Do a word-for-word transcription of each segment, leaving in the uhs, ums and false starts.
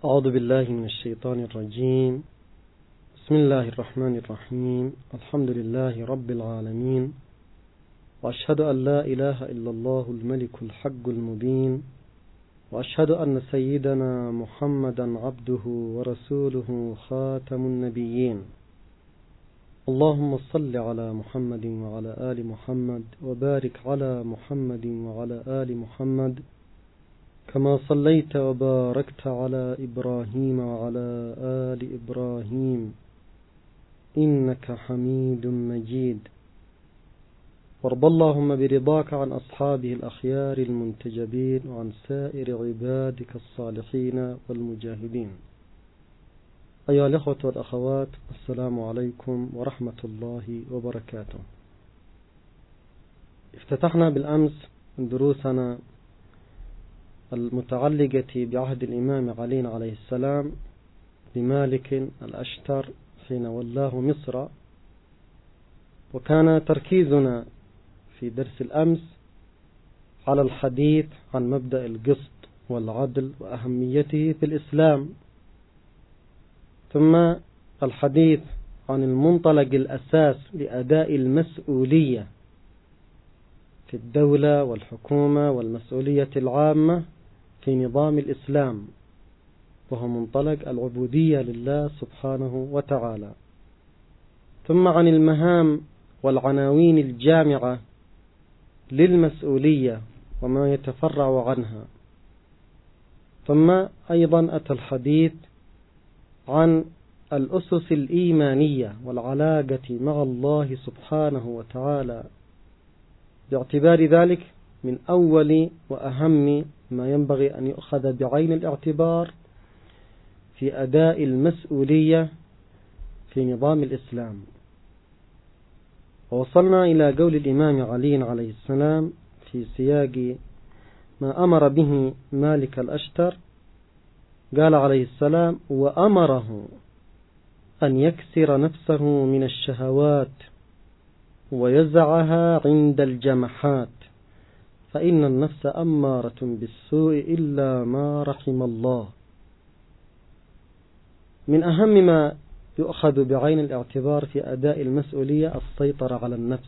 أعوذ بالله من الشيطان الرجيم. بسم الله الرحمن الرحيم. الحمد لله رب العالمين، وأشهد أن لا إله إلا الله الملك الحق المبين، وأشهد أن سيدنا محمدا عبده ورسوله خاتم النبيين. اللهم صل على محمد وعلى آل محمد، وبارك على محمد وعلى آل محمد كما صليت وباركت على إبراهيم وعلى آل إبراهيم إنك حميد مجيد. وارض اللهم برضاك عن أصحابه الأخيار المنتجبين وعن سائر عبادك الصالحين والمجاهدين. أيها الأخوة والأخوات، السلام عليكم ورحمة الله وبركاته. افتتحنا بالأمس دروسنا المتعلقة بعهد الإمام علي عليه السلام بمالك الأشتر حين ولاه مصر، وكان تركيزنا في درس الأمس على الحديث عن مبدأ القسط والعدل وأهميته في الإسلام، ثم الحديث عن المنطلق الأساس لأداء المسؤولية في الدولة والحكومة والمسؤولية العامة في نظام الإسلام، وهو منطلق العبودية لله سبحانه وتعالى، ثم عن المهام والعناوين الجامعة للمسؤولية وما يتفرع عنها، ثم أيضا أتى الحديث عن الأسس الإيمانية والعلاقة مع الله سبحانه وتعالى، باعتبار ذلك من أول وأهم ما ينبغي أن يؤخذ بعين الاعتبار في أداء المسؤولية في نظام الإسلام. ووصلنا إلى قول الإمام علي عليه السلام في سياق ما أمر به مالك الأشتر. قال عليه السلام: وأمره أن يكسر نفسه من الشهوات ويزعها عند الجمحات، فإن النفس أمارة بالسوء إلا ما رحم الله. من أهم ما يؤخذ بعين الاعتبار في أداء المسؤولية السيطرة على النفس،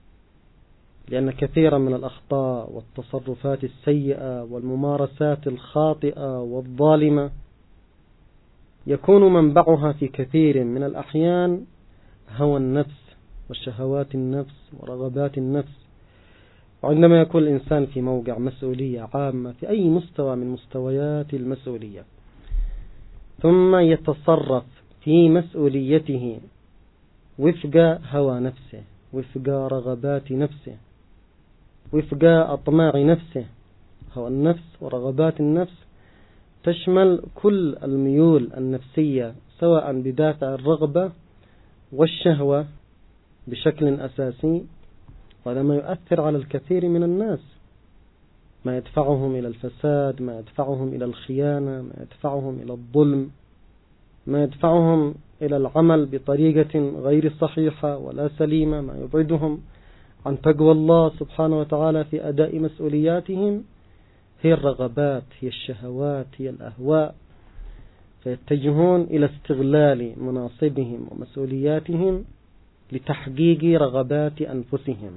لأن كثيرا من الأخطاء والتصرفات السيئة والممارسات الخاطئة والظالمة يكون منبعها في كثير من الأحيان هوى النفس وشهوات النفس ورغبات النفس. وعندما يكون الإنسان في موقع مسؤولية عامة في أي مستوى من مستويات المسؤولية، ثم يتصرف في مسؤوليته وفق هوى نفسه، وفق رغبات نفسه، وفق أطماع نفسه. هوى النفس ورغبات النفس تشمل كل الميول النفسية، سواء بدافع الرغبة والشهوة بشكل أساسي، وهذا ما يؤثر على الكثير من الناس، ما يدفعهم إلى الفساد، ما يدفعهم إلى الخيانة، ما يدفعهم إلى الظلم، ما يدفعهم إلى العمل بطريقة غير صحيحة ولا سليمة، ما يبعدهم عن تقوى الله سبحانه وتعالى في أداء مسؤولياتهم. هي الرغبات، هي الشهوات، هي الأهواء، فيتجهون إلى استغلال مناصبهم ومسؤولياتهم لتحقيق رغبات أنفسهم،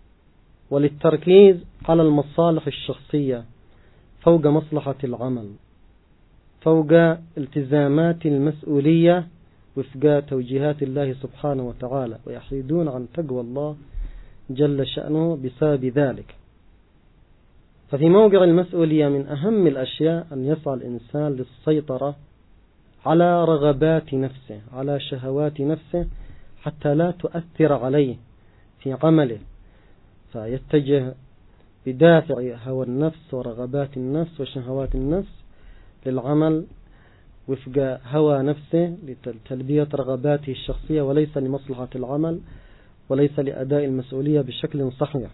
وللتركيز على المصالح الشخصية فوق مصلحة العمل، فوق التزامات المسؤولية وفق توجيهات الله سبحانه وتعالى، ويحيدون عن تقوى الله جل شأنه بسبب ذلك. ففي موقع المسؤولية من أهم الأشياء أن يسعى الإنسان للسيطرة على رغبات نفسه، على شهوات نفسه، حتى لا تؤثر عليه في عمله، فيتجه بدافع هوى النفس ورغبات النفس وشهوات النفس للعمل وفق هوى نفسه لتلبية رغباته الشخصية، وليس لمصلحة العمل وليس لأداء المسؤولية بشكل صحيح.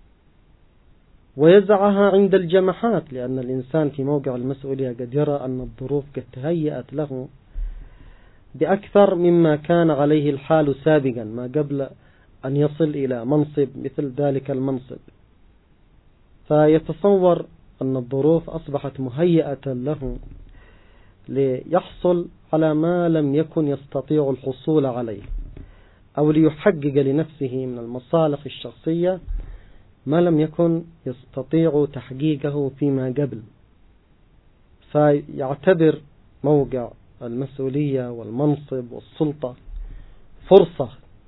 ويزعها عند الجمحات، لأن الإنسان في موقع المسؤولية قد يرى أن الظروف قد تهيأت له بأكثر مما كان عليه الحال سابقا، ما قبل أن يصل إلى منصب مثل ذلك المنصب، فيتصور أن الظروف أصبحت مهيئة له ليحصل على ما لم يكن يستطيع الحصول عليه، أو ليحقق لنفسه من المصالح الشخصية ما لم يكن يستطيع تحقيقه فيما قبل، فيعتبر موقع المسؤولية والمنصب والسلطة فرصة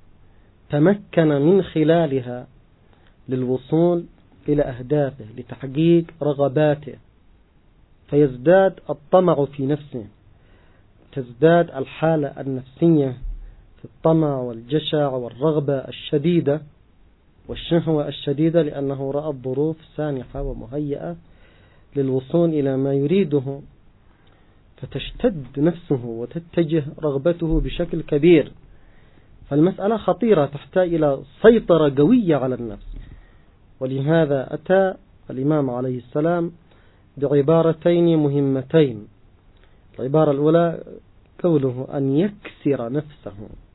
تمكن من خلالها للوصول إلى أهدافه، لتحقيق رغباته، فيزداد الطمع في نفسه، تزداد الحالة النفسية في الطمع والجشع والرغبة الشديدة والشهوة الشديدة، لأنه رأى الظروف سانحة ومهيئة للوصول إلى ما يريده، فتشتد نفسه وتتجه رغبته بشكل كبير. فالمسألة خطيرة، تحتاج إلى سيطرة قوية على النفس. ولهذا أتى الإمام عليه السلام بعبارتين مهمتين. العبارة الأولى قوله أن يكسر نفسه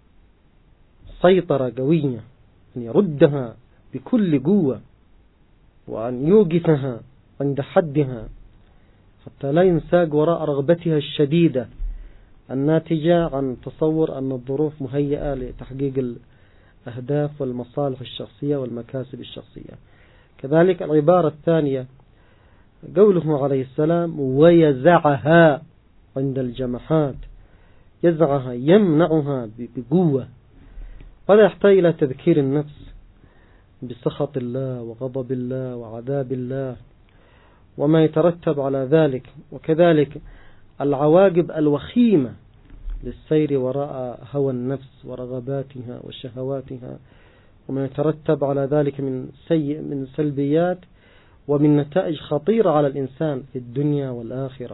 سيطرة قوية، أن يردها بكل قوة، وأن يوقفها عند حدها حتى لا ينساق وراء رغبتها الشديدة الناتجة عن تصور أن الظروف مهيئة لتحقيق الأهداف والمصالح الشخصية والمكاسب الشخصية. كذلك العبارة الثانية قوله عليه السلام ويزعها عند الجمحات، يزعها يمنعها بقوة. ولا يحتاج إلى تذكير النفس بسخط الله وغضب الله وعذاب الله وما يترتب على ذلك، وكذلك العواقب الوخيمة للسير وراء هوى النفس ورغباتها وشهواتها، وما يترتب على ذلك من سيء من سلبيات ومن نتائج خطيرة على الإنسان في الدنيا والآخرة.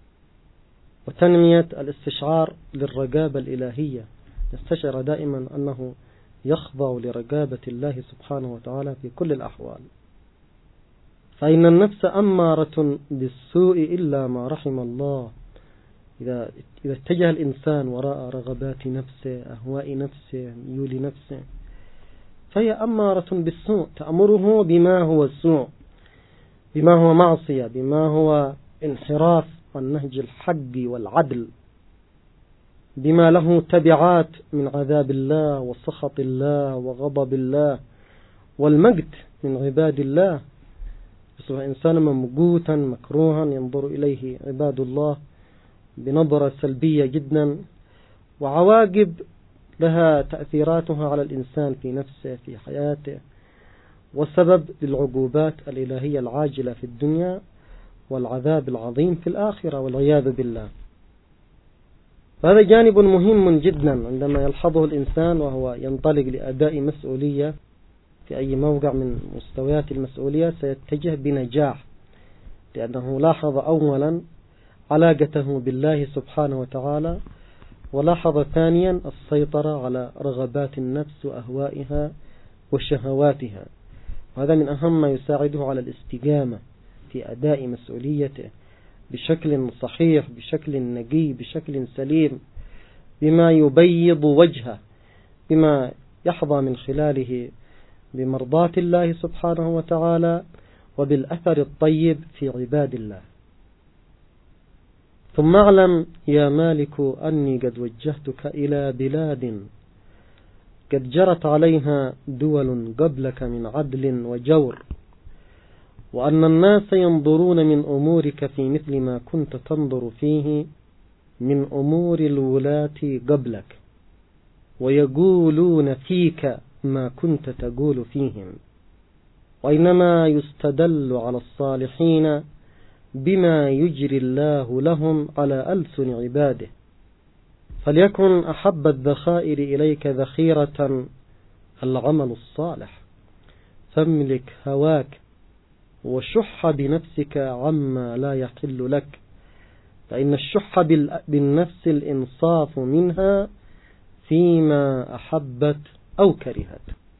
وتنمية الاستشعار للرقابة الإلهية، يستشعر دائما أنه يخضع لرقابة الله سبحانه وتعالى في كل الأحوال. فإن النفس أمارة بالسوء إلا ما رحم الله. إذا إذا اتجه الإنسان وراء رغبات نفسه، أهواء نفسه، ميول نفسه، فهي أمارة بالسوء، تأمره بما هو السوء، بما هو معصية، بما هو انحراف عن نهج الحق والعدل، بما له تبعات من عذاب الله وسخط الله وغضب الله والمقت من عباد الله. يصبح إنسانا ممقوتا مكروها ينظر إليه عباد الله بنظرة سلبية جدا، وعواقب لها تأثيراتها على الإنسان في نفسه في حياته، وسبب للعقوبات الإلهية العاجلة في الدنيا والعذاب العظيم في الآخرة والعياذ بالله. هذا جانب مهم جدا عندما يلحظه الإنسان وهو ينطلق لأداء مسؤولية في أي موقع من مستويات المسؤولية، سيتجه بنجاح، لأنه لاحظ أولا علاقته بالله سبحانه وتعالى، ولاحظ ثانيا السيطرة على رغبات النفس وأهوائها وشهواتها. وهذا من أهم ما يساعده على الاستقامة في أداء مسؤوليته بشكل صحيح، بشكل نقي، بشكل سليم، بما يبيض وجهه، بما يحظى من خلاله بمرضاة الله سبحانه وتعالى وبالأثر الطيب في عباد الله. ثم اعلم يا مالك أني قد وجهتك إلى بلاد قد جرت عليها دول قبلك من عدل وجور، وأن الناس ينظرون من أمورك في مثل ما كنت تنظر فيه من أمور الولاة قبلك، ويقولون فيك ما كنت تقول فيهم. وإنما يستدل على الصالحين بما يجري الله لهم على ألسن عباده. فليكن أحب الذخائر إليك ذخيرة العمل الصالح، فاملك هواك وشح بنفسك عما لا يحل لك، فإن الشح بالنفس الإنصاف منها فيما أحبت أو كرهت.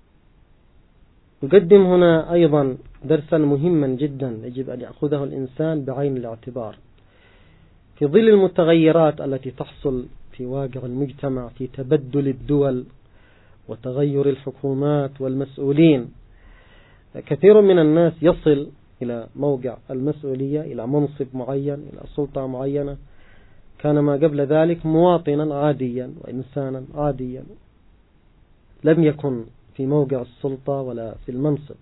نقدم هنا أيضا درسا مهما جدا يجب أن يأخذه الإنسان بعين الاعتبار في ظل المتغيرات التي تحصل في واقع المجتمع، في تبدل الدول وتغير الحكومات والمسؤولين. كثير من الناس يصل إلى موقع المسؤولية، إلى منصب معين، إلى سلطة معينة، كان ما قبل ذلك مواطنا عاديا وإنسانا عاديا، لم يكن في موقع السلطة ولا في المنصب،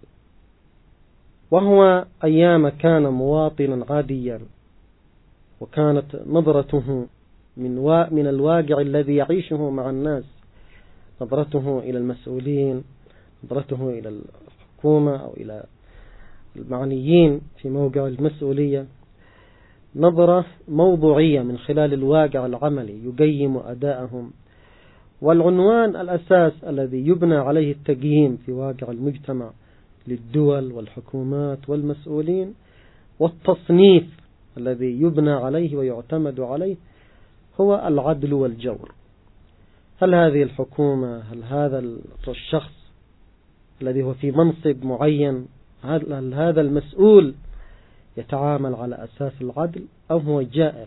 وهو أيام كان مواطنا عاديا، وكانت نظرته من, وا من الواقع الذي يعيشه مع الناس، نظرته إلى المسؤولين، نظرته إلى الحكومة أو إلى المعنيين في موقع المسؤولية، نظرة موضوعية من خلال الواقع العملي يقيم أداءهم. والعنوان الأساس الذي يبنى عليه التقييم في واقع المجتمع للدول والحكومات والمسؤولين، والتصنيف الذي يبنى عليه ويعتمد عليه، هو العدل والجور. هل هذه الحكومة، هل هذا الشخص الذي هو في منصب معين، هل هذا المسؤول يتعامل على أساس العدل أو هو جائر؟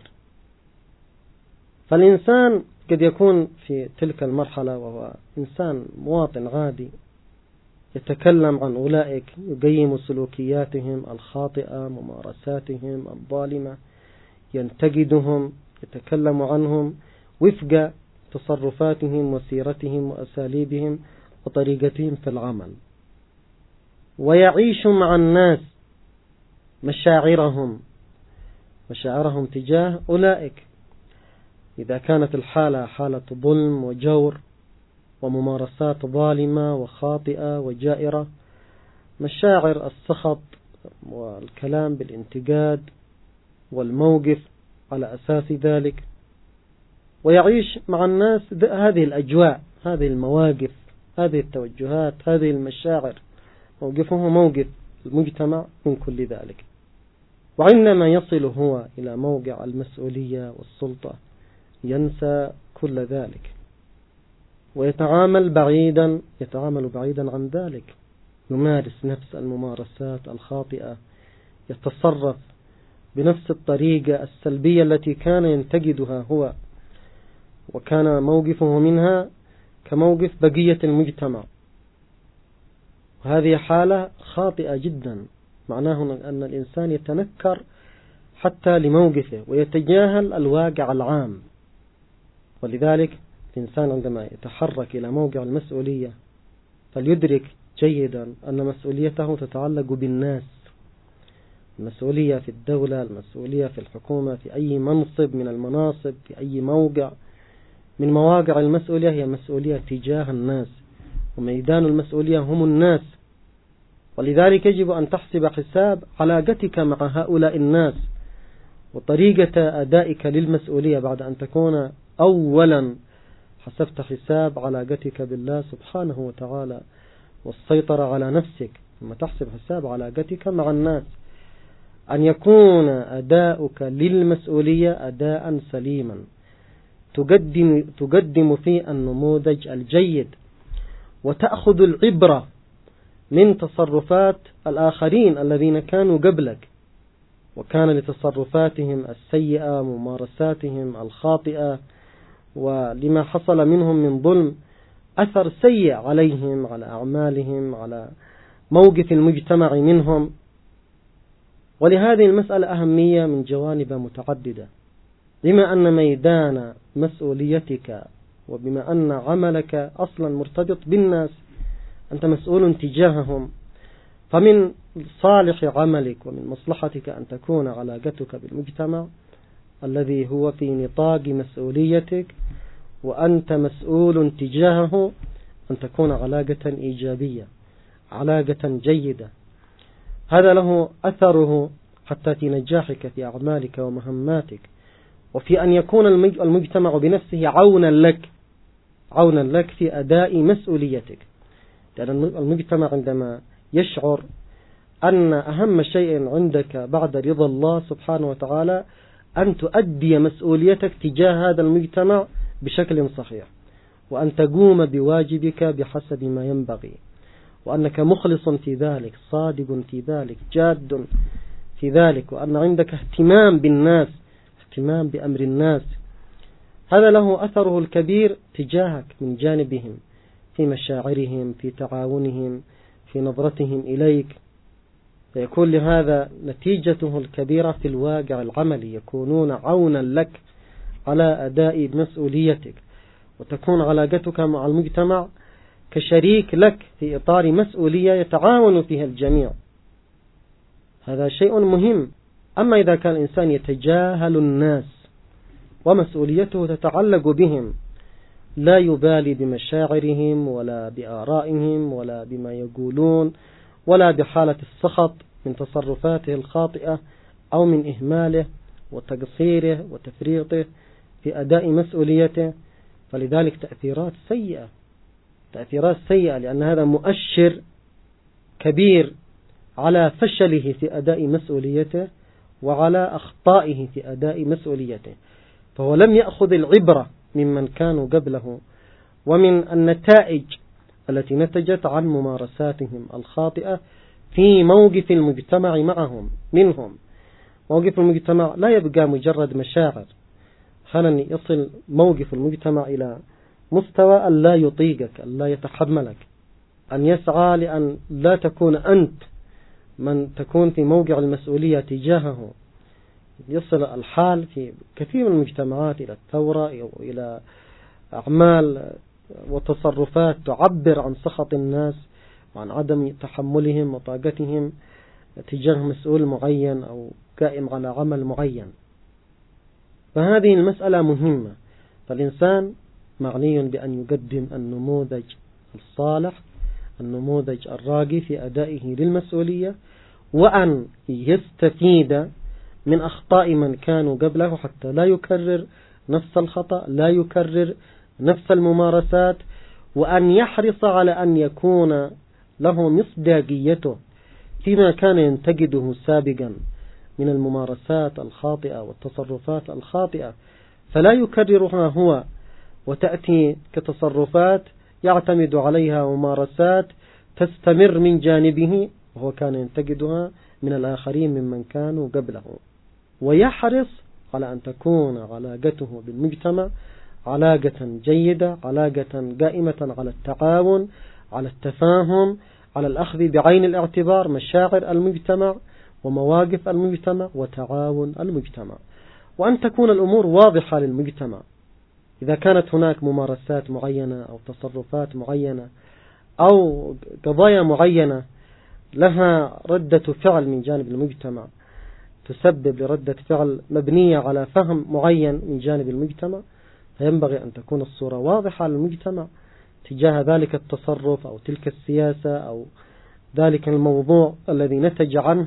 فالإنسان قد يكون في تلك المرحلة وهو إنسان مواطن عادي، يتكلم عن أولئك، يقيم سلوكياتهم الخاطئة، ممارساتهم الظالمة، ينتقدهم، يتكلم عنهم وفق تصرفاتهم وسيرتهم وأساليبهم وطريقتهم في العمل، ويعيش مع الناس مشاعرهم مشاعرهم تجاه أولئك. إذا كانت الحالة حالة ظلم وجور وممارسات ظالمة وخاطئة وجائرة، مشاعر السخط والكلام بالانتقاد والموقف على أساس ذلك، ويعيش مع الناس هذه الأجواء، هذه المواقف، هذه التوجهات، هذه المشاعر، موقفه موقف المجتمع من كل ذلك. وعندما يصل هو إلى موقع المسؤولية والسلطة ينسى كل ذلك، ويتعامل بعيدا يتعامل بعيدا عن ذلك، يمارس نفس الممارسات الخاطئة، يتصرف بنفس الطريقة السلبية التي كان ينتقدها هو، وكان موقفه منها كموقف بقية المجتمع. وهذه حالة خاطئة جدا، معناه أن الإنسان يتنكر حتى لموقفه ويتجاهل الواقع العام. ولذلك الإنسان عندما يتحرك إلى موقع المسؤولية فليدرك جيدا أن مسؤوليته تتعلق بالناس، المسؤولية في الدولة، المسؤولية في الحكومة، في أي منصب من المناصب، في أي موقع من مواقع المسؤولية، هي مسؤولية تجاه الناس، وميدان المسؤولية هم الناس. ولذلك يجب أن تحسب حساب علاقتك مع هؤلاء الناس وطريقة أدائك للمسؤولية، بعد أن تكون أولا حسبت حساب علاقتك بالله سبحانه وتعالى والسيطرة على نفسك، ثم تحسب حساب علاقتك مع الناس، أن يكون أداؤك للمسؤولية أداء سليما تقدم, تقدم فيه النموذج الجيد، وتأخذ العبرة من تصرفات الآخرين الذين كانوا قبلك وكان لتصرفاتهم السيئة، ممارساتهم الخاطئة، ولما حصل منهم من ظلم أثر سيء عليهم، على أعمالهم، على موقف المجتمع منهم. ولهذه المسألة أهمية من جوانب متعددة، بما أن ميدان مسؤوليتك وبما أن عملك أصلا مرتبط بالناس، أنت مسؤول تجاههم، فمن صالح عملك ومن مصلحتك أن تكون علاقتك بالمجتمع الذي هو في نطاق مسؤوليتك وأنت مسؤول تجاهه أن تكون علاقة إيجابية، علاقة جيدة. هذا له أثره حتى في نجاحك في أعمالك ومهماتك، وفي أن يكون المجتمع بنفسه عونا لك عونا لك في أداء مسؤوليتك. لأن المجتمع عندما يشعر أن أهم شيء عندك بعد رضا الله سبحانه وتعالى أن تؤدي مسؤوليتك تجاه هذا المجتمع بشكل صحيح، وأن تقوم بواجبك بحسب ما ينبغي، وأنك مخلص في ذلك، صادق في ذلك، جاد في ذلك، وأن عندك اهتمام بالناس، اهتمام بأمر الناس، هذا له أثره الكبير تجاهك من جانبهم، في مشاعرهم، في تعاونهم، في نظرتهم إليك، فيكون لهذا نتيجته الكبيرة في الواقع العملي، يكونون عونا لك على أداء مسؤوليتك، وتكون علاقتك مع المجتمع كشريك لك في إطار مسؤولية يتعاون فيها الجميع. هذا شيء مهم. أما إذا كان الإنسان يتجاهل الناس ومسؤوليته تتعلق بهم، لا يبالي بمشاعرهم ولا بآرائهم ولا بما يقولون ولا بحالة السخط من تصرفاته الخاطئة أو من إهماله وتقصيره وتفريطه في أداء مسؤوليته، فلذلك تأثيرات سيئة تأثيرات سيئة لأن هذا مؤشر كبير على فشله في أداء مسؤوليته وعلى أخطائه في أداء مسؤوليته. فهو لم يأخذ العبرة ممن كانوا قبله ومن النتائج التي نتجت عن ممارساتهم الخاطئة في موقف المجتمع معهم منهم. موقف المجتمع لا يبقى مجرد مشاعر، حالا يصل موقف المجتمع إلى مستوى أن لا يطيقك، أن لا يتحملك، أن يسعى لأن لا تكون أنت من تكون في موقع المسؤولية تجاهه. يصل الحال في كثير من المجتمعات إلى الثورة أو إلى أعمال وتصرفات تعبر عن سخط الناس وعن عدم تحملهم وطاقتهم تجاه مسؤول معين أو قائم على عمل معين. فهذه المسألة مهمة. فالإنسان معني بأن يقدم النموذج الصالح، النموذج الراقي في أدائه للمسؤولية، وأن يستفيد من أخطاء من كانوا قبله حتى لا يكرر نفس الخطأ، لا يكرر نفس الممارسات، وأن يحرص على أن يكون له مصداقيته فيما كان ينتقده سابقا من الممارسات الخاطئة والتصرفات الخاطئة، فلا يكررها هو وتأتي كتصرفات يعتمد عليها ممارسات تستمر من جانبه وهو كان ينتقدها من الآخرين ممن كانوا قبله. ويحرص على أن تكون علاقته بالمجتمع علاقة جيدة، علاقة قائمة على التعاون، على التفاهم، على الأخذ بعين الاعتبار مشاعر المجتمع ومواقف المجتمع وتعاون المجتمع، وأن تكون الأمور واضحة للمجتمع. إذا كانت هناك ممارسات معينة أو تصرفات معينة أو قضايا معينة لها ردة فعل من جانب المجتمع تسبب لردة فعل مبنية على فهم معين من جانب المجتمع، فينبغي أن تكون الصورة واضحة للمجتمع تجاه ذلك التصرف أو تلك السياسة أو ذلك الموضوع الذي نتج عنه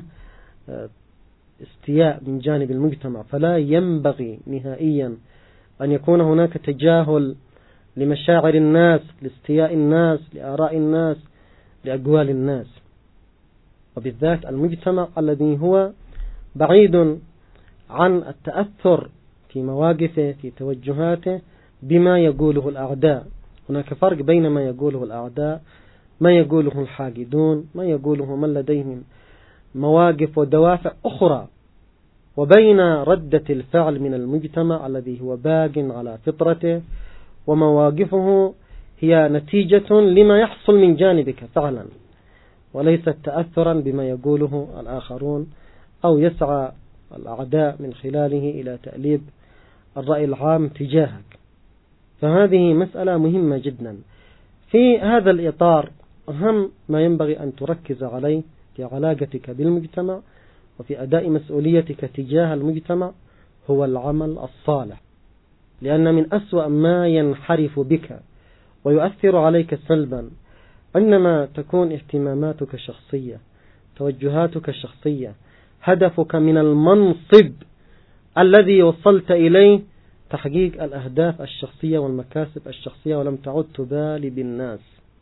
استياء من جانب المجتمع. فلا ينبغي نهائيا أن يكون هناك تجاهل لمشاعر الناس، لاستياء الناس، لآراء الناس، لأقوال الناس، وبالذات المجتمع الذي هو بعيد عن التأثر في مواقفه في توجهاته بما يقوله الأعداء. هناك فرق بين ما يقوله الأعداء، ما يقوله الحاقدون، ما يقوله من لديهم مواقف ودوافع أخرى، وبين ردة الفعل من المجتمع الذي هو باق على فطرته ومواقفه هي نتيجة لما يحصل من جانبك فعلا، وليست تأثرا بما يقوله الآخرون أو يسعى الأعداء من خلاله إلى تأليب الرأي العام تجاهك. فهذه مسألة مهمة جدا. في هذا الإطار أهم ما ينبغي أن تركز عليه في علاقتك بالمجتمع وفي أداء مسؤوليتك تجاه المجتمع هو العمل الصالح، لأن من أسوأ ما ينحرف بك ويؤثر عليك سلبا إنما تكون اهتماماتك شخصية، توجهاتك شخصية، هدفك من المنصب الذي وصلت إليه تحقيق الأهداف الشخصية والمكاسب الشخصية، ولم تعد تبالي بالناس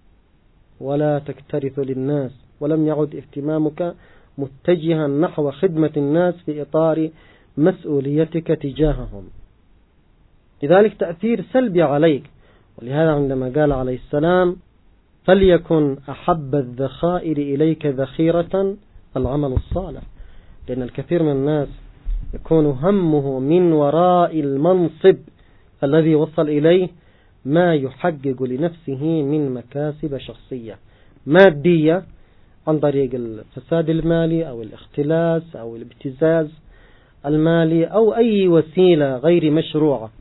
ولا تكترث للناس، ولم يعد اهتمامك متجها نحو خدمة الناس في إطار مسؤوليتك تجاههم. لذلك تأثير سلبي عليك. ولهذا عندما قال عليه السلام فليكن أحب الذخائر إليك ذخيرة العمل الصالح، لأن الكثير من الناس يكون همه من وراء المنصب الذي وصل إليه ما يحقق لنفسه من مكاسب شخصية مادية عن طريق الفساد المالي أو الاختلاس أو الابتزاز المالي أو أي وسيلة غير مشروعة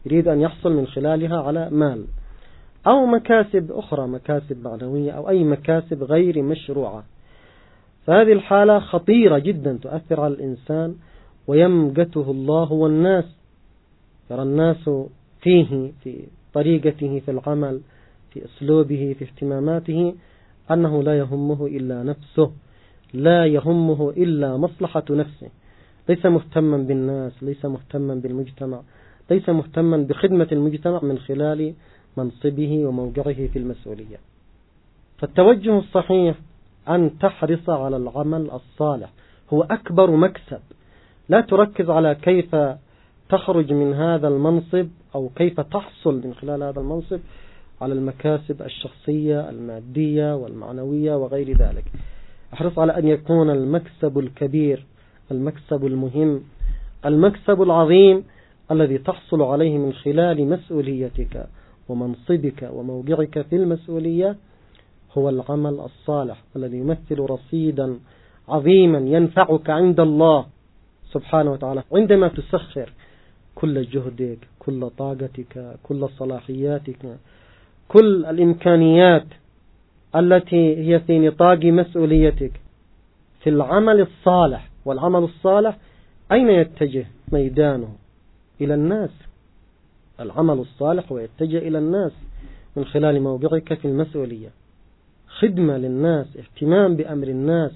يريد أن يحصل من خلالها على مال أو مكاسب أخرى، مكاسب معنوية أو أي مكاسب غير مشروعة. فهذه الحالة خطيرة جدا تؤثر على الإنسان ويمقته الله والناس، يرى الناس فيه في طريقته في العمل في أسلوبه في اهتماماته أنه لا يهمه إلا نفسه، لا يهمه إلا مصلحة نفسه، ليس مهتما بالناس، ليس مهتما بالمجتمع، ليس مهتما بخدمة المجتمع من خلال منصبه وموقعه في المسؤولية. فالتوجه الصحيح أن تحرص على العمل الصالح، هو أكبر مكسب. لا تركز على كيف تخرج من هذا المنصب أو كيف تحصل من خلال هذا المنصب على المكاسب الشخصية المادية والمعنوية وغير ذلك. احرص على أن يكون المكسب الكبير، المكسب المهم، المكسب العظيم الذي تحصل عليه من خلال مسؤوليتك ومنصبك وموقعك في المسؤولية هو العمل الصالح الذي يمثل رصيدا عظيما ينفعك عند الله سبحانه وتعالى عندما تسخر كل جهدك، كل طاقتك، كل صلاحياتك، كل الإمكانيات التي هي في نطاق مسؤوليتك في العمل الصالح. والعمل الصالح أين يتجه ميدانه؟ إلى الناس. العمل الصالح ويتجه إلى الناس من خلال موقعك في المسؤولية، خدمة للناس، اهتمام بأمر الناس،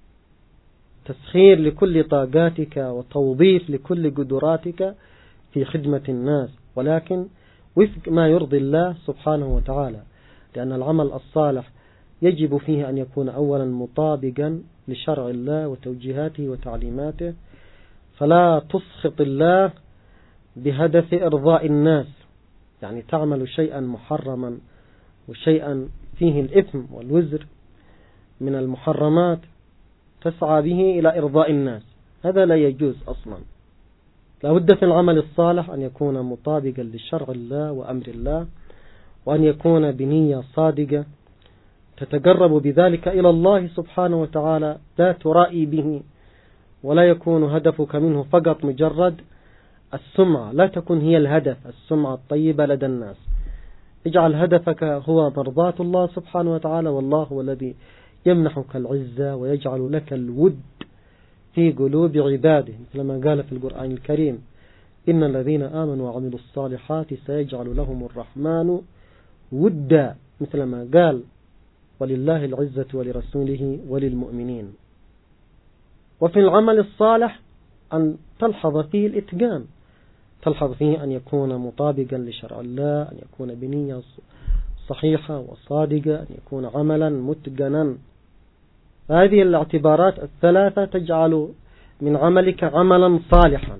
تسخير لكل طاقاتك وتوظيف لكل قدراتك في خدمة الناس، ولكن وفق ما يرضي الله سبحانه وتعالى، لأن العمل الصالح يجب فيه أن يكون أولا مطابقا لشرع الله وتوجيهاته وتعليماته، فلا تسخط الله بهدف إرضاء الناس، يعني تعمل شيئا محرما وشيئا فيه الإثم والوزر من المحرمات تسعى به إلى إرضاء الناس، هذا لا يجوز أصلا. لا بد في العمل الصالح أن يكون مطابقا لشرع الله وأمر الله، وأن يكون بنية صادقة تتقرب بذلك إلى الله سبحانه وتعالى، لا ترائي به، ولا يكون هدفك منه فقط مجرد السمعة، لا تكون هي الهدف السمعة الطيبة لدى الناس. اجعل هدفك هو مرضاة الله سبحانه وتعالى، والله هو الذي يمنحك العزة ويجعل لك الود في قلوب عباده، مثلما قال في القرآن الكريم: إن الذين آمنوا وعملوا الصالحات سيجعل لهم الرحمن ودا، مثلما قال: ولله العزة ولرسوله وللمؤمنين. وفي العمل الصالح أن تلحظ فيه الإتقان، تلحظ فيه أن يكون مطابقا لشرع الله، أن يكون بنية صحيحة وصادقة، أن يكون عملا متقنا. هذه الاعتبارات الثلاثة تجعل من عملك عملا صالحا،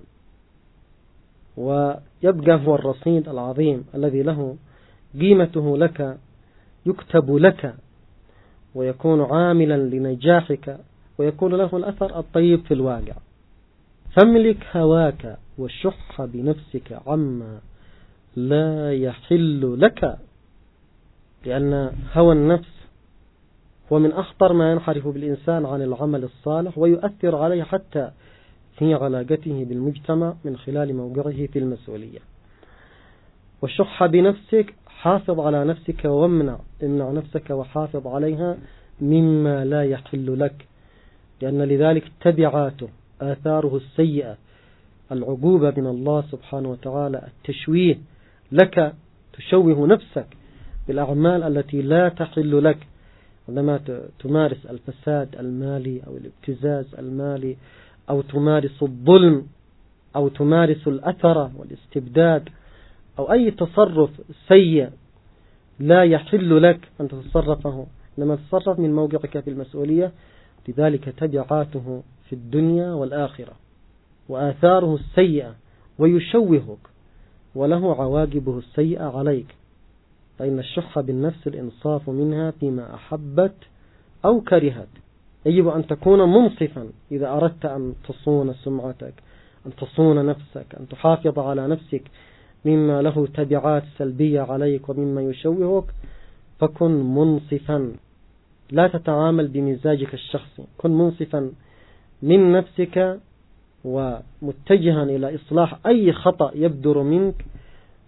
ويبقى هو الرصيد العظيم الذي له قيمته لك، يكتب لك ويكون عاملا لنجاحك ويكون له الأثر الطيب في الواقع. فاملك هواك وشح بنفسك عما لا يحل لك، لأن هوى النفس هو من أخطر ما ينحرف بالإنسان عن العمل الصالح ويؤثر عليه حتى في علاقته بالمجتمع من خلال موقعه في المسؤولية. وشح بنفسك، حافظ على نفسك وامنع امنع نفسك وحافظ عليها مما لا يحل لك، لأن لذلك تبعاته آثاره السيئة، العقوبة من الله سبحانه وتعالى، التشويه لك، تشوه نفسك بالأعمال التي لا تحل لك، عندما تمارس الفساد المالي أو الابتزاز المالي أو تمارس الظلم أو تمارس الأثر والاستبداد أو أي تصرف سيء لا يحل لك أن تتصرفه، لما تتصرف من موقعك في المسؤولية، لذلك تبعاته في الدنيا والآخرة وآثاره السيئة ويشوهك وله عواقبه السيئة عليك. فإن الشح بالنفس الإنصاف منها فيما أحبت أو كرهت. يجب أن تكون منصفا إذا أردت أن تصون سمعتك، أن تصون نفسك، أن تحافظ على نفسك مما له تبعات سلبية عليك ومما يشوهك، فكن منصفا، لا تتعامل بمزاجك الشخصي، كن منصفا من نفسك ومتجها إلى إصلاح أي خطأ يبدر منك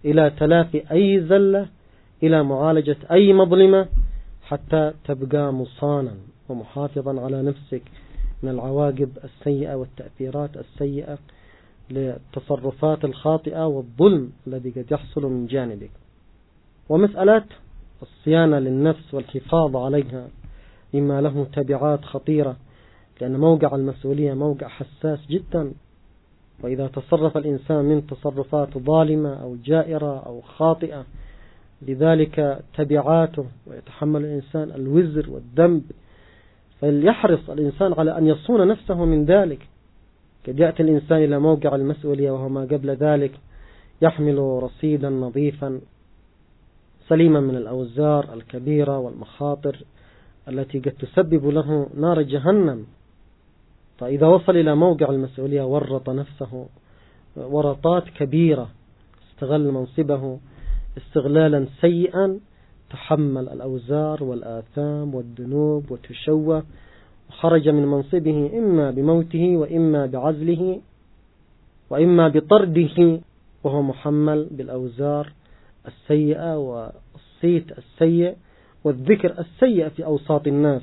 إلى تلافي أي زلة، إلى معالجة أي مظلمة، حتى تبقى مصانا ومحافظا على نفسك من العواقب السيئة والتأثيرات السيئة للتصرفات الخاطئة والظلم الذي قد يحصل من جانبك. ومسألة الصيانة للنفس والحفاظ عليها مما له تبعات خطيرة، لأن موقع المسؤولية موقع حساس جدا، وإذا تصرف الإنسان من تصرفات ظالمة أو جائرة أو خاطئة لذلك تبعاته، ويتحمل الإنسان الوزر والذنب، فليحرص الإنسان على أن يصون نفسه من ذلك. قد يأتي الإنسان إلى موقع المسؤولية وهو ما قبل ذلك يحمل رصيدا نظيفا سليما من الأوزار الكبيرة والمخاطر التي قد تسبب له نار جهنم، فإذا وصل إلى موقع المسؤولية ورط نفسه ورطات كبيرة، استغل منصبه استغلالا سيئا، تحمل الأوزار والآثام والذنوب وتشوه، وخرج من منصبه إما بموته وإما بعزله وإما بطرده، وهو محمل بالأوزار السيئة والصيت السيء والذكر السيء في أوساط الناس.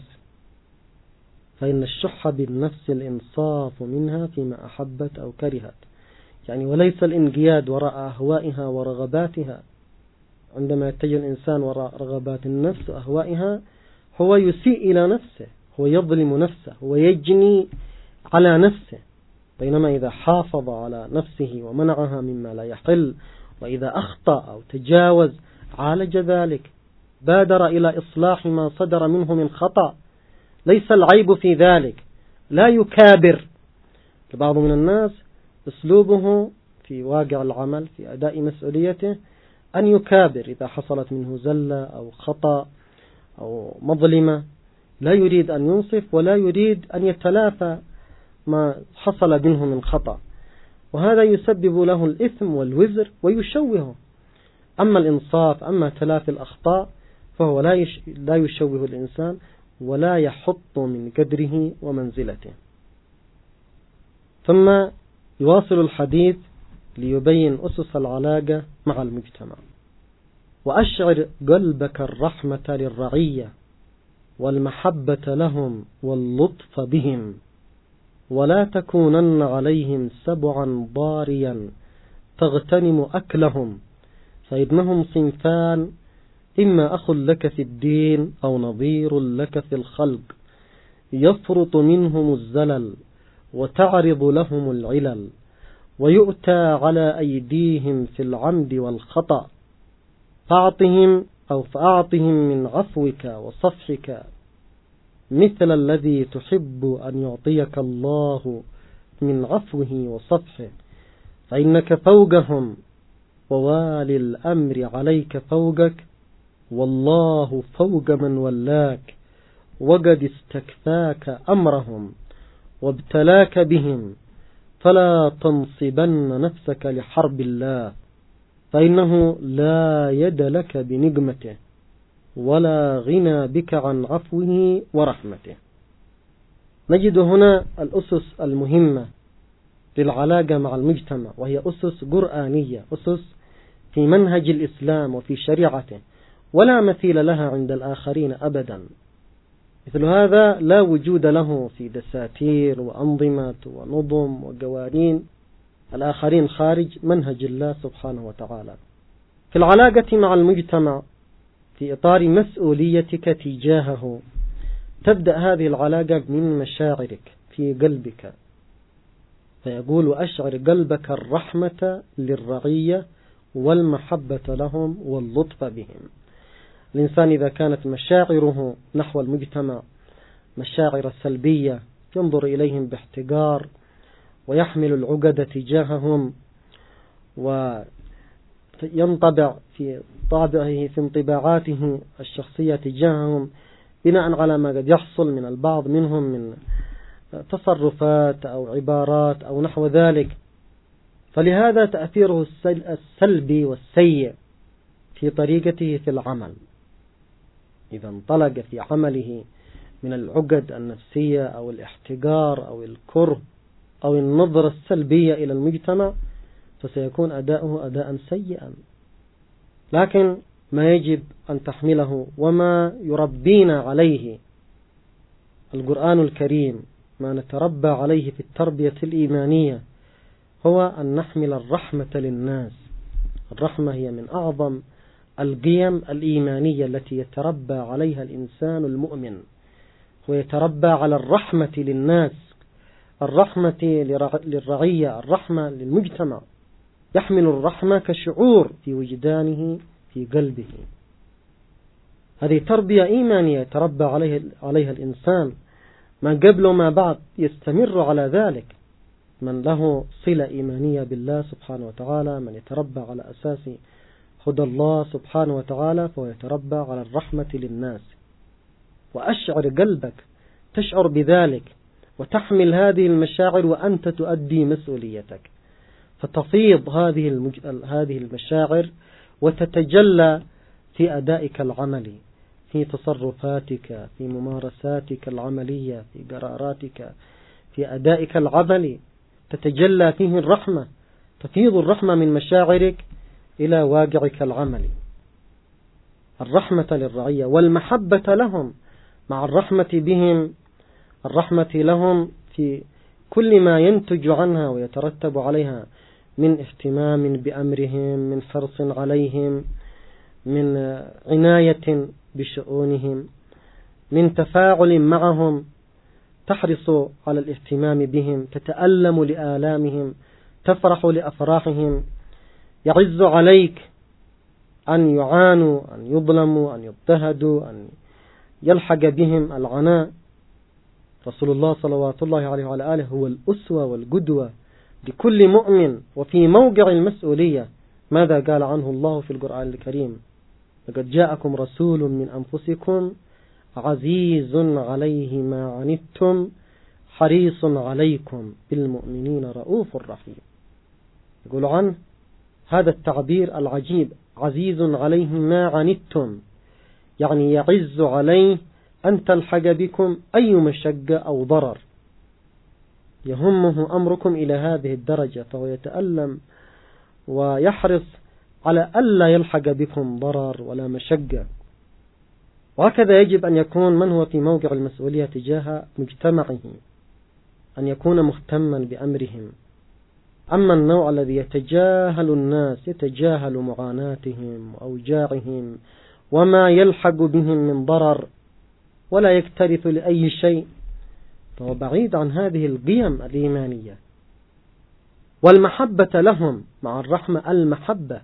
فإن الشح بالنفس الإنصاف منها فيما أحبت أو كرهت، يعني وليس الانقياد وراء أهوائها ورغباتها. عندما يتجه الإنسان وراء رغبات النفس وأهوائها هو يسيء إلى نفسه، هو يظلم نفسه، هو يجني على نفسه. بينما إذا حافظ على نفسه ومنعها مما لا يحل، وإذا أخطأ أو تجاوز عالج ذلك، بادر إلى إصلاح ما صدر منه من خطأ، ليس العيب في ذلك، لا يكابر. بعض من الناس أسلوبه في واقع العمل في أداء مسؤوليته أن يكابر إذا حصلت منه زلة أو خطأ أو مظلمة، لا يريد أن ينصف ولا يريد أن يتلافى ما حصل منه من خطأ، وهذا يسبب له الإثم والوزر ويشوهه. أما الإنصاف، أما تلافي الأخطاء، فهو لا يشوه الإنسان ولا يحط من قدره ومنزلته. ثم يواصل الحديث ليبين أسس العلاقة مع المجتمع. وأشعر قلبك الرحمة للرعية والمحبة لهم واللطف بهم، ولا تكونن عليهم سبعا ضاريا تغتنم أكلهم، فإنهم صنفان، إما أخ لك في الدين أو نظير لك في الخلق، يفرط منهم الزلل وتعرض لهم العلل، ويؤتى على أيديهم في العمد والخطأ، فأعطهم أو فأعطهم من عفوك وصفحك مثل الذي تحب أن يعطيك الله من عفوه وصفحه، فإنك فوقهم، ووالي الأمر عليك فوقك، والله فوق من ولاك، وقد استكفاك أمرهم وابتلاك بهم، فلا تنصبن نفسك لحرب الله، فإنه لا يد لك بنقمته ولا غنى بك عن عفوه ورحمته. نجد هنا الأسس المهمة للعلاقة مع المجتمع، وهي أسس قرآنية، أسس في منهج الإسلام وفي شريعته، ولا مثيل لها عند الآخرين أبدا. مثل هذا لا وجود له في دساتير وأنظمة ونظم وقوانين الآخرين خارج منهج الله سبحانه وتعالى. في العلاقة مع المجتمع في إطار مسؤوليتك تجاهه، تبدأ هذه العلاقة من مشاعرك في قلبك، فيقول وأشعر قلبك الرحمة للرعية والمحبة لهم واللطف بهم. الإنسان إذا كانت مشاعره نحو المجتمع مشاعر سلبية، ينظر إليهم باحتقار ويحمل العقد تجاههم، وينطبع في طابعه في انطباعاته الشخصية تجاههم بناء على ما قد يحصل من البعض منهم من تصرفات أو عبارات أو نحو ذلك، فلهذا تأثيره السلبي والسيء في طريقته في العمل. إذا انطلق في عمله من العقد النفسية أو الاحتقار أو الكره أو النظرة السلبية إلى المجتمع، فسيكون أداؤه أداء سيئا، لكن ما يجب أن تحمله وما يربينا عليه القرآن الكريم، ما نتربى عليه في التربية الإيمانية، هو أن نحمل الرحمة للناس. الرحمة هي من أعظم القيم الإيمانية التي يتربى عليها الإنسان المؤمن، ويتربى على الرحمة للناس، الرحمة للرعية، الرحمة للمجتمع، يحمل الرحمة كشعور في وجدانه في قلبه. هذه تربية إيمانية يتربى عليها, عليها الإنسان، ما قبل وما بعد يستمر على ذلك. من له صلة إيمانية بالله سبحانه وتعالى، من يتربى على أساس هدى الله سبحانه وتعالى، فهو يتربى على الرحمة للناس. وأشعر قلبك تشعر بذلك وتحمل هذه المشاعر وأنت تؤدي مسؤوليتك، فتفيض هذه المج... هذه المشاعر وتتجلى في أدائك العملي، في تصرفاتك، في ممارساتك العملية، في قراراتك، في أدائك العملي، تتجلى فيه الرحمة، تفيض الرحمة من مشاعرك إلى واقعك العملي. الرحمة للرعية والمحبة لهم، مع الرحمة بهم، الرحمة لهم في كل ما ينتج عنها ويترتب عليها من اهتمام بأمرهم، من حرص عليهم، من عناية بشؤونهم، من تفاعل معهم، تحرص على الاهتمام بهم، تتألم لآلامهم، تفرح لأفراحهم. يعز عليك أن يعانوا، أن يظلموا، أن يضطهدوا، أن يلحق بهم العناء. رسول الله صلوات الله عليه وعلى آله هو الأسوة والقدوة لكل مؤمن. وفي موقع المسؤولية ماذا قال عنه الله في القرآن الكريم؟ لقد جاءكم رسول من أنفسكم عزيز عليه ما عنتم حريص عليكم بالمؤمنين رؤوف رحيم. يقول عنه هذا التعبير العجيب، عزيز عليه ما عنتم، يعني يعز عليه أن تلحق بكم أي مشقة أو ضرر، يهمه أمركم إلى هذه الدرجة، فهو يتألم ويحرص على ألا يلحق بكم ضرر ولا مشقة. وهكذا يجب أن يكون من هو في موقع المسؤولية تجاه مجتمعه، أن يكون مهتما بأمرهم. أما النوع الذي يتجاهل الناس، يتجاهل معاناتهم وأوجاعهم وما يلحق بهم من ضرر ولا يكترث لأي شيء، فهو بعيد عن هذه القيم الإيمانية. والمحبة لهم مع الرحمة، المحبة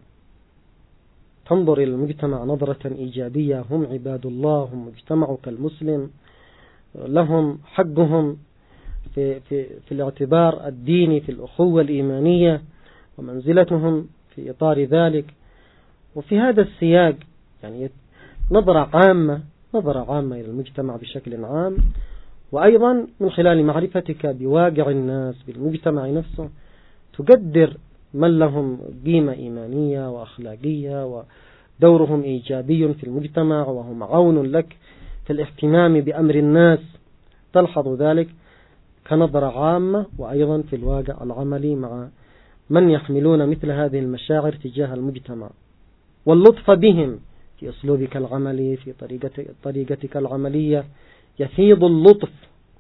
تنظر إلى المجتمع نظرة إيجابية، هم عباد الله، هم مجتمعك المسلم، لهم حقهم في, في, في الاعتبار الديني، في الأخوة الإيمانية، ومنزلتهم في إطار ذلك. وفي هذا السياق يعني نظرة عامة، نظرة عامة إلى المجتمع بشكل عام، وأيضا من خلال معرفتك بواقع الناس بالمجتمع نفسه تقدر من لهم قيمة إيمانية وأخلاقية ودورهم إيجابي في المجتمع وهم عون لك في الاهتمام بأمر الناس. تلحظ ذلك كنظرة عامة، وأيضا في الواقع العملي مع من يحملون مثل هذه المشاعر تجاه المجتمع. واللطف بهم في أسلوبك العملي، في طريقتك العملية يفيض اللطف،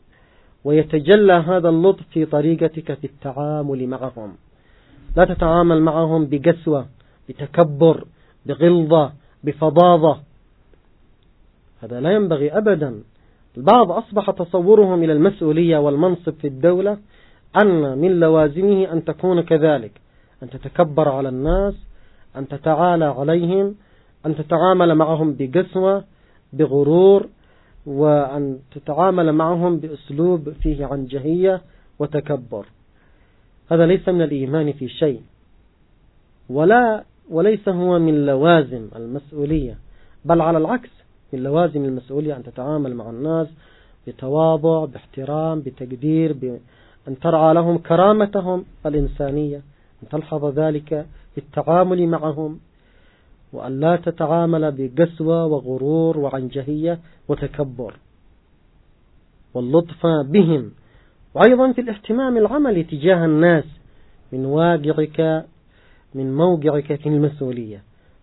ويتجلى هذا اللطف في طريقتك في التعامل معهم. لا تتعامل معهم بقسوة، بتكبر، بغلظة، بفظاظة، هذا لا ينبغي أبدا. البعض أصبح تصورهم إلى المسؤولية والمنصب في الدولة أن من لوازمه أن تكون كذلك، أن تتكبر على الناس، أن تتعالى عليهم، أن تتعامل معهم بقسوة، بغرور، وأن تتعامل معهم بأسلوب فيه عنجهية وتكبر. هذا ليس من الإيمان في شيء، ولا وليس هو من لوازم المسؤولية، بل على العكس، من لوازم المسؤولية أن تتعامل مع الناس بتواضع، باحترام، بتقدير، بأن ترعى لهم كرامتهم الإنسانية، أن تلحظ ذلك في التعامل معهم، وأن لا تتعامل بقسوة وغرور وعنجهية وتكبر. واللطف بهم، وأيضا في الاهتمام العملي تجاه الناس من واقعك، من موقعك في المسؤولية،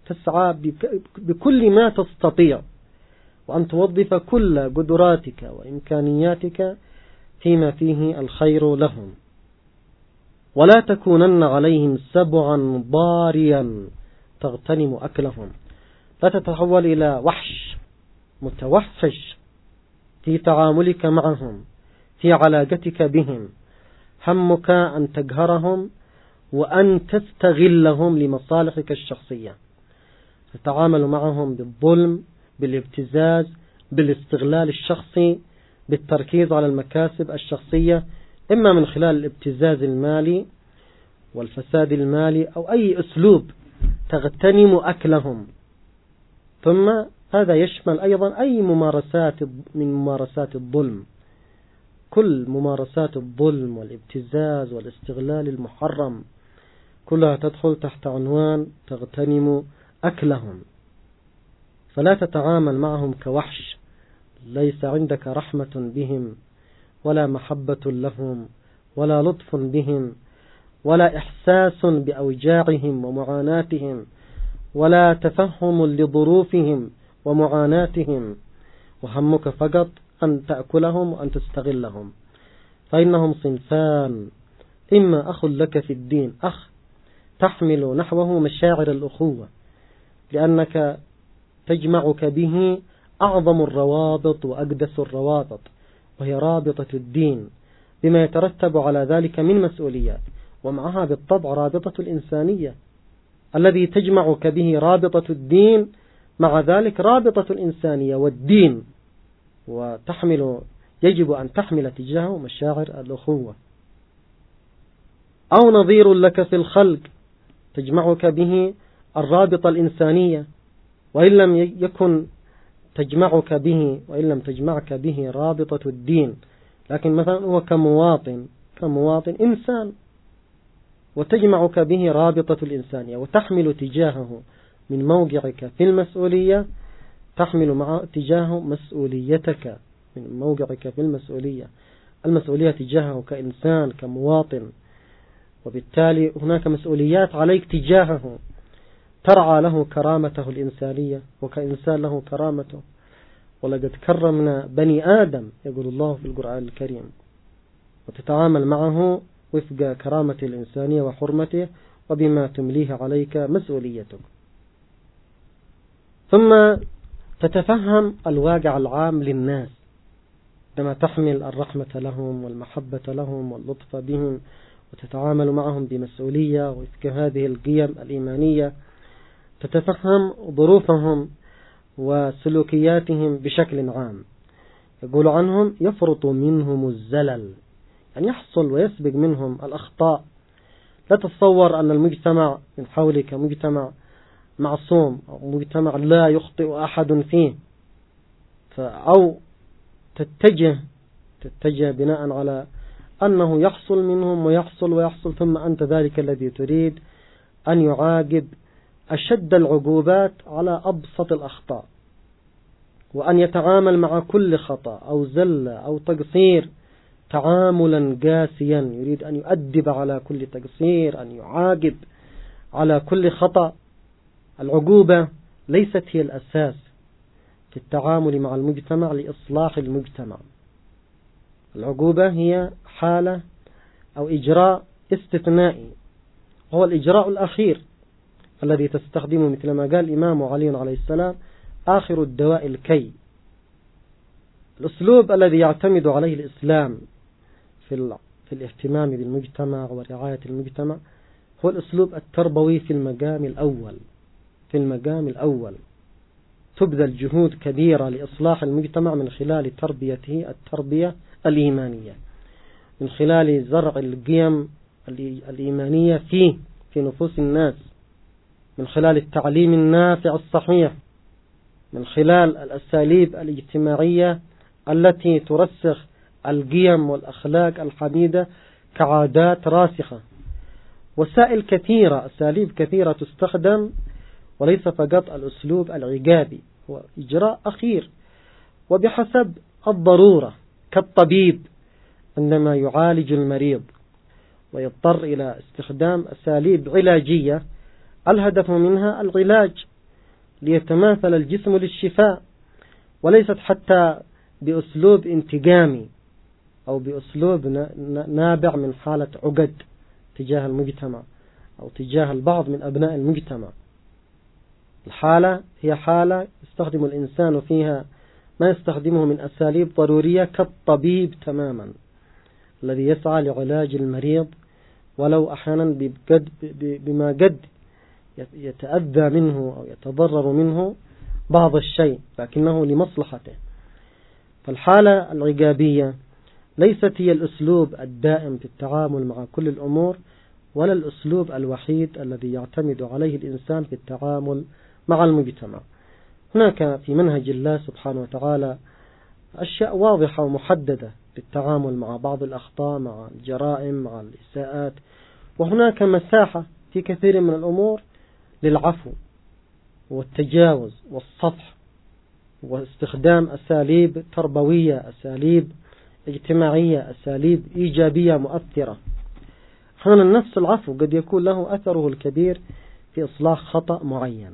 تسعى بكل ما تستطيع، وأن توظف كل قدراتك وإمكانياتك فيما فيه الخير لهم، ولا تكونن عليهم سبعا ضاريا تغتنم أكلهم. لا تتحول إلى وحش متوحش في تعاملك معهم، في علاقتك بهم، همك أن تقهرهم وأن تستغلهم لمصالحك الشخصية. تتعامل معهم بالظلم، بالابتزاز، بالاستغلال الشخصي، بالتركيز على المكاسب الشخصية، إما من خلال الابتزاز المالي والفساد المالي أو أي أسلوب تغتنم أكلهم. ثم هذا يشمل أيضا أي ممارسات من ممارسات الظلم، كل ممارسات الظلم والابتزاز والاستغلال المحرم كلها تدخل تحت عنوان تغتنم أكلهم. فلا تتعامل معهم كوحش، ليس عندك رحمة بهم ولا محبة لهم ولا لطف بهم ولا إحساس بأوجاعهم ومعاناتهم ولا تفهم لظروفهم ومعاناتهم، وهمك فقط أن تأكلهم وأن تستغلهم. فإنهم صنفان: إما أخ لك في الدين، أخ تحمل نحوه مشاعر الأخوة لأنك تجمعك به أعظم الروابط وأقدس الروابط، وهي رابطة الدين بما يترتب على ذلك من مسؤوليات، ومعها بالطبع رابطة الإنسانية الذي تجمعك به رابطة الدين، مع ذلك رابطة الإنسانية والدين، وتحمل يجب أن تحمل تجاهه مشاعر الأخوة. أو نظير لك في الخلق تجمعك به الرابطة الإنسانية، وإن لم يكن تجمعك به وإن لم تجمعك به رابطة الدين، لكن مثلا هو كمواطن كمواطن إنسان وتجمعك به رابطة الإنسانية، وتحمل تجاهه من موقعك في المسؤولية، تحمل معه تجاهه مسؤوليتك من موقعك في المسؤولية، المسؤولية تجاهه كإنسان كمواطن، وبالتالي هناك مسؤوليات عليك تجاهه، ترعى له كرامته الإنسانية وكإنسان له كرامته. ولقد كرمنا بني آدم يقول الله في القرآن الكريم، وتتعامل معه وفق كرامة الإنسانية وحرمته وبما تمليه عليك مسؤوليتك. ثم تتفهم الواقع العام للناس عندما تحمل الرحمة لهم والمحبة لهم واللطف بهم، وتتعامل معهم بمسؤولية وفق هذه القيم الإيمانية. تتفهم ظروفهم وسلوكياتهم بشكل عام. يقول عنهم يفرط منهم الزلل، يعني يحصل ويسبق منهم الأخطاء. لا تتصور أن المجتمع من حولك مجتمع معصوم أو مجتمع لا يخطئ أحد فيه، أو تتجه تتجه بناء على أنه يحصل منهم ويحصل ويحصل، ثم أنت ذلك الذي تريد أن يعاقب أشد العقوبات على أبسط الأخطاء، وأن يتعامل مع كل خطأ أو زلة أو تقصير تعاملا قاسيا، يريد أن يؤدب على كل تقصير، أن يعاقب على كل خطأ. العقوبة ليست هي الأساس في التعامل مع المجتمع لإصلاح المجتمع. العقوبة هي حالة أو إجراء استثنائي، هو الإجراء الأخير الذي تستخدمه مثل ما قال الإمام علي عليه السلام: آخر الدواء الكي. الأسلوب الذي يعتمد عليه الإسلام في في الاهتمام بالمجتمع ورعاية المجتمع هو الأسلوب التربوي في المقام الأول. في المقام الأول تبذل جهود كبيرة لإصلاح المجتمع من خلال تربيته التربية الإيمانية، من خلال زرع القيم الإيمانية فيه في نفوس الناس، من خلال التعليم النافع الصحيح، من خلال الأساليب الاجتماعية التي ترسخ القيم والأخلاق الحميدة كعادات راسخة. وسائل كثيرة أساليب كثيرة تستخدم، وليس فقط الأسلوب العقابي، هو إجراء أخير وبحسب الضرورة، كالطبيب عندما يعالج المريض ويضطر إلى استخدام أساليب علاجية الهدف منها العلاج ليتماثل الجسم للشفاء، وليست حتى بأسلوب انتقامي أو بأسلوب نابع من حالة عقد تجاه المجتمع أو تجاه البعض من أبناء المجتمع. الحالة هي حالة يستخدم الإنسان فيها ما يستخدمه من أساليب ضرورية كالطبيب تماما، الذي يسعى لعلاج المريض ولو أحيانا بما قد يتأذى منه أو يتضرر منه بعض الشيء لكنه لمصلحته. فالحالة العقابية ليست هي الأسلوب الدائم في التعامل مع كل الأمور، ولا الأسلوب الوحيد الذي يعتمد عليه الإنسان في التعامل مع المجتمع. هناك في منهج الله سبحانه وتعالى أشياء واضحة ومحددة في التعامل مع بعض الأخطاء، مع الجرائم، مع الإساءات، وهناك مساحة في كثير من الأمور للعفو والتجاوز والصفح واستخدام أساليب تربوية، أساليب اجتماعية، أساليب إيجابية مؤثرة. أحيانا نفس العفو قد يكون له أثره الكبير في إصلاح خطأ معين.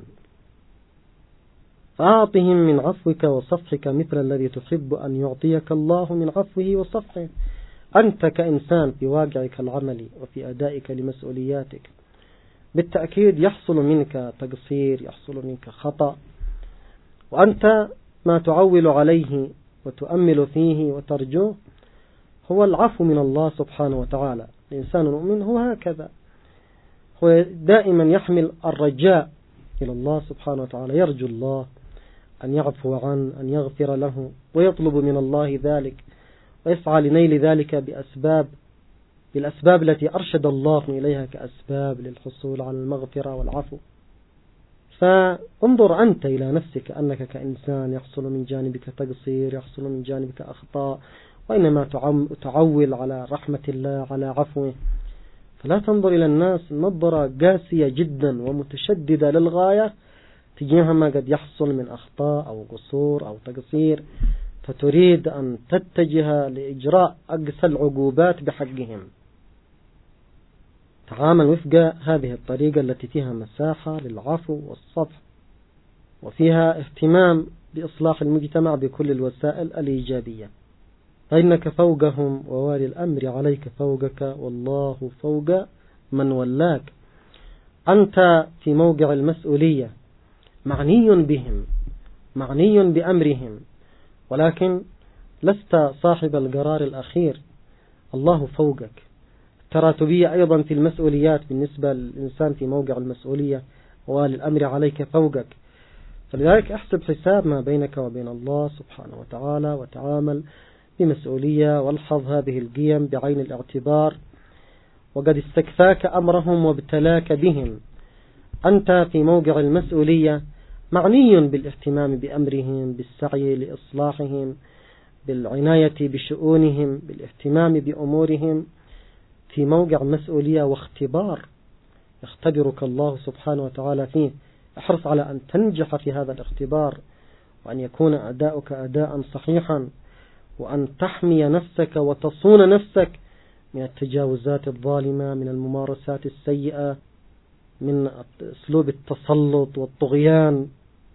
فأعطهم من عفوك وصفحك مثل الذي تحب أن يعطيك الله من عفوه وصفحه. أنت كإنسان في واقعك العملي وفي أدائك لمسؤولياتك بالتأكيد يحصل منك تقصير، يحصل منك خطأ، وأنت ما تعول عليه وتؤمل فيه وترجوه هو العفو من الله سبحانه وتعالى. الإنسان المؤمن هو هكذا، هو دائما يحمل الرجاء إلى الله سبحانه وتعالى، يرجو الله أن يعفو عنه، أن يغفر له، ويطلب من الله ذلك، ويسعى لنيل ذلك بأسباب بالأسباب التي أرشد الله إليها كأسباب للحصول على المغفرة والعفو. فانظر أنت إلى نفسك أنك كإنسان يحصل من جانبك تقصير، يحصل من جانبك أخطاء، وإنما تعول على رحمة الله، على عفوه. فلا تنظر إلى الناس نظرة قاسية جدا ومتشددة للغاية تجاه ما قد يحصل من أخطاء أو قصور أو تقصير، فتريد أن تتجه لإجراء أقصى العقوبات بحقهم. تعامل وفق هذه الطريقة التي فيها مساحة للعفو والصفح، وفيها اهتمام بإصلاح المجتمع بكل الوسائل الإيجابية. فإنك فوقهم ووالي الأمر عليك فوقك، والله فوق من ولاك. أنت في موقع المسؤولية معني بهم، معني بأمرهم، ولكن لست صاحب القرار الأخير، الله فوقك. التراتبية أيضا في المسؤوليات بالنسبة للإنسان في موقع المسؤولية، والي الأمر عليك فوقك. فلذلك احسب حساب ما بينك وبين الله سبحانه وتعالى، وتعامل بمسؤولية، والحظ هذه القيم بعين الاعتبار. وقد استكفاك أمرهم وابتلاك بهم. أنت في موقع المسؤولية معني بالاهتمام بأمرهم، بالسعي لإصلاحهم، بالعناية بشؤونهم، بالاهتمام بأمورهم، في موقع مسؤولية واختبار يختبرك الله سبحانه وتعالى فيه. احرص على أن تنجح في هذا الاختبار، وأن يكون أداؤك أداء صحيحا، وأن تحمي نفسك وتصون نفسك من التجاوزات الظالمة، من الممارسات السيئة، من أسلوب التسلط والطغيان.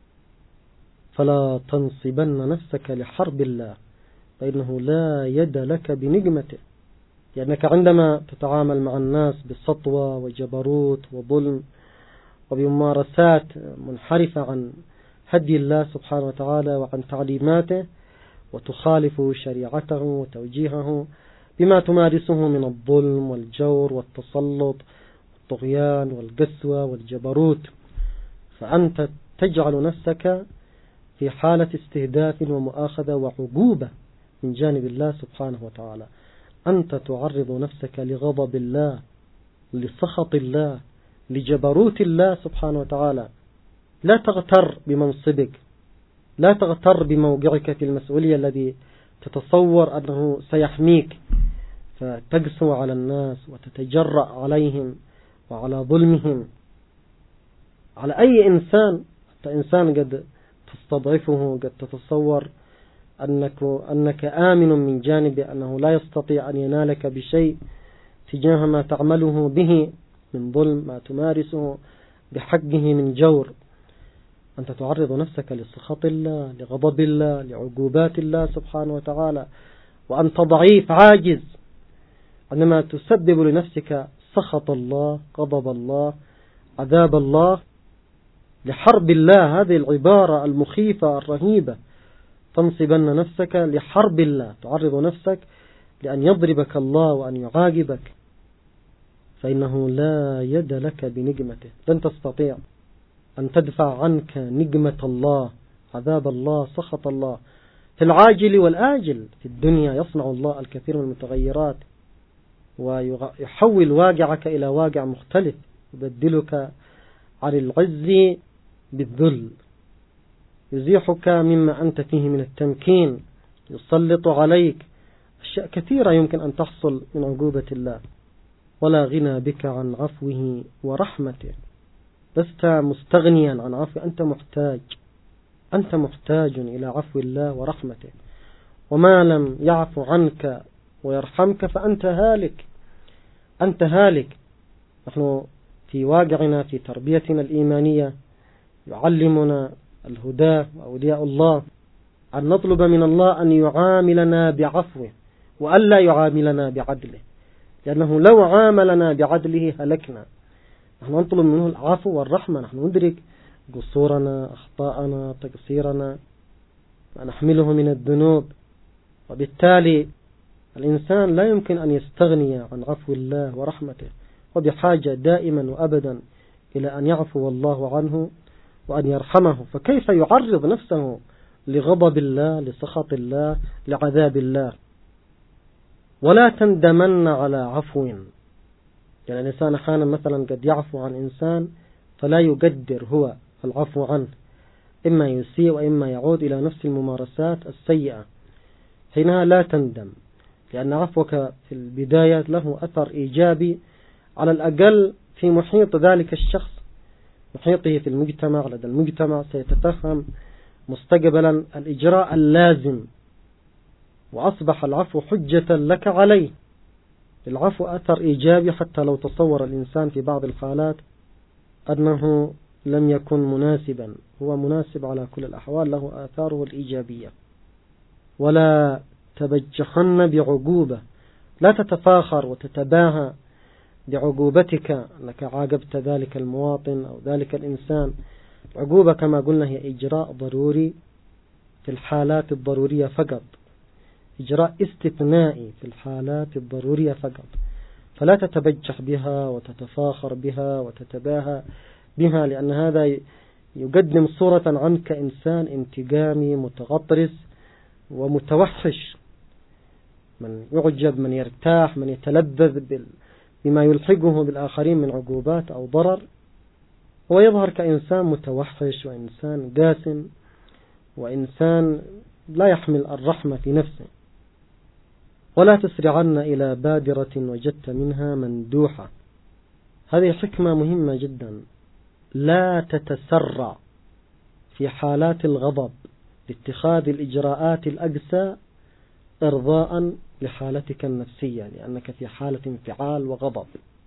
فلا تنصبن نفسك لحرب الله، فإنه لا يد لك بنقمته. لأنك عندما تتعامل مع الناس بسطوة وجبروت وظلم وبممارسات منحرفة عن هدي الله سبحانه وتعالى وعن تعليماته، وتخالف شريعته وتوجيهه بما تمارسه من الظلم والجور والتسلط والطغيان والقسوة والجبروت، فأنت تجعل نفسك في حالة استهداف ومؤاخذة وعقوبة من جانب الله سبحانه وتعالى. أنت تعرض نفسك لغضب الله، لسخط الله، لجبروت الله سبحانه وتعالى. لا تغتر بمنصبك، لا تغتر بموقعك في المسؤولية الذي تتصور أنه سيحميك، فتقسو على الناس وتتجرأ عليهم وعلى ظلمهم، على أي إنسان. حتى إنسان قد تستضعفه، قد تتصور أنك, أنك آمن من جانب أنه لا يستطيع أن ينالك بشيء تجاه ما تعمله به من ظلم، ما تمارسه بحقه من جور. أنت تعرض نفسك لسخط الله، لغضب الله، لعقوبات الله سبحانه وتعالى، وأنت ضعيف عاجز، عندما تسبب لنفسك سخط الله، غضب الله، عذاب الله، لحرب الله. هذه العبارة المخيفة الرهيبة، تنصبن نفسك لحرب الله، تعرض نفسك لأن يضربك الله وأن يعاقبك، فإنه لا يد لك بنقمته، لن تستطيع أن تدفع عنك نقمة الله، عذاب الله، سخط الله في العاجل والآجل. في الدنيا يصنع الله الكثير من المتغيرات ويحول واقعك إلى واقع مختلف، يبدلك عن العز بالذل، يزيحك مما أنت فيه من التمكين، يسلط عليك أشياء كثيرة يمكن أن تحصل من عقوبة الله. ولا غنى بك عن عفوه ورحمته، لست مستغنيا عن عفوه، أنت محتاج، أنت محتاج إلى عفو الله ورحمته. وما لم يعفو عنك ويرحمك فأنت هالك، أنت هالك. نحن في واقعنا في تربيتنا الإيمانية يعلمنا الهدى وأولياء الله أن نطلب من الله أن يعاملنا بعفوه وألا يعاملنا بعدله، لأنه لو عاملنا بعدله هلكنا. نحن نطلب منه العفو والرحمة، نحن ندرك قصورنا، أخطاءنا، تقصيرنا، ما نحمله من الذنوب، وبالتالي الإنسان لا يمكن أن يستغني عن عفو الله ورحمته، وبحاجة دائما وأبدا إلى أن يعفو الله عنه وأن يرحمه. فكيف يعرض نفسه لغضب الله، لسخط الله، لعذاب الله؟ ولا تندمن على عفو، يعني الإنسان أحيانا مثلا قد يعفو عن إنسان فلا يقدر هو العفو عنه، إما يسيء وإما يعود إلى نفس الممارسات السيئة. حينها لا تندم، لأن عفوك في البداية له أثر إيجابي على الأقل في محيط ذلك الشخص، محيطه في المجتمع، لدى المجتمع سيتفهم مستقبلا الإجراء اللازم، وأصبح العفو حجة لك عليه. العفو أثر إيجابي، حتى لو تصور الإنسان في بعض الحالات أنه لم يكن مناسبا، هو مناسب على كل الأحوال، له آثاره الإيجابية. ولا تبجحن بعقوبة، لا تتفاخر وتتباهى بعقوبتك أنك عاقبت ذلك المواطن أو ذلك الإنسان. العقوبة كما قلنا هي إجراء ضروري في الحالات الضرورية فقط، إجراء استثنائي في الحالات الضرورية فقط، فلا تتبجح بها وتتفاخر بها وتتباهى بها، لأن هذا يقدم صورة عنك إنسان انتقامي متغطرس ومتوحش، من يعجب، من يرتاح، من يتلذذ بما يلحقه بالآخرين من عقوبات أو ضرر، ويظهر كإنسان متوحش وإنسان قاسم وإنسان لا يحمل الرحمة في نفسه. ولا تسرعن إلى بادرة وجدت منها مندوحة، هذه حكمة مهمة جدا. لا تتسرع في حالات الغضب لاتخاذ الإجراءات الأقسى إرضاء لحالتك النفسية، لأنك في حالة انفعال وغضب.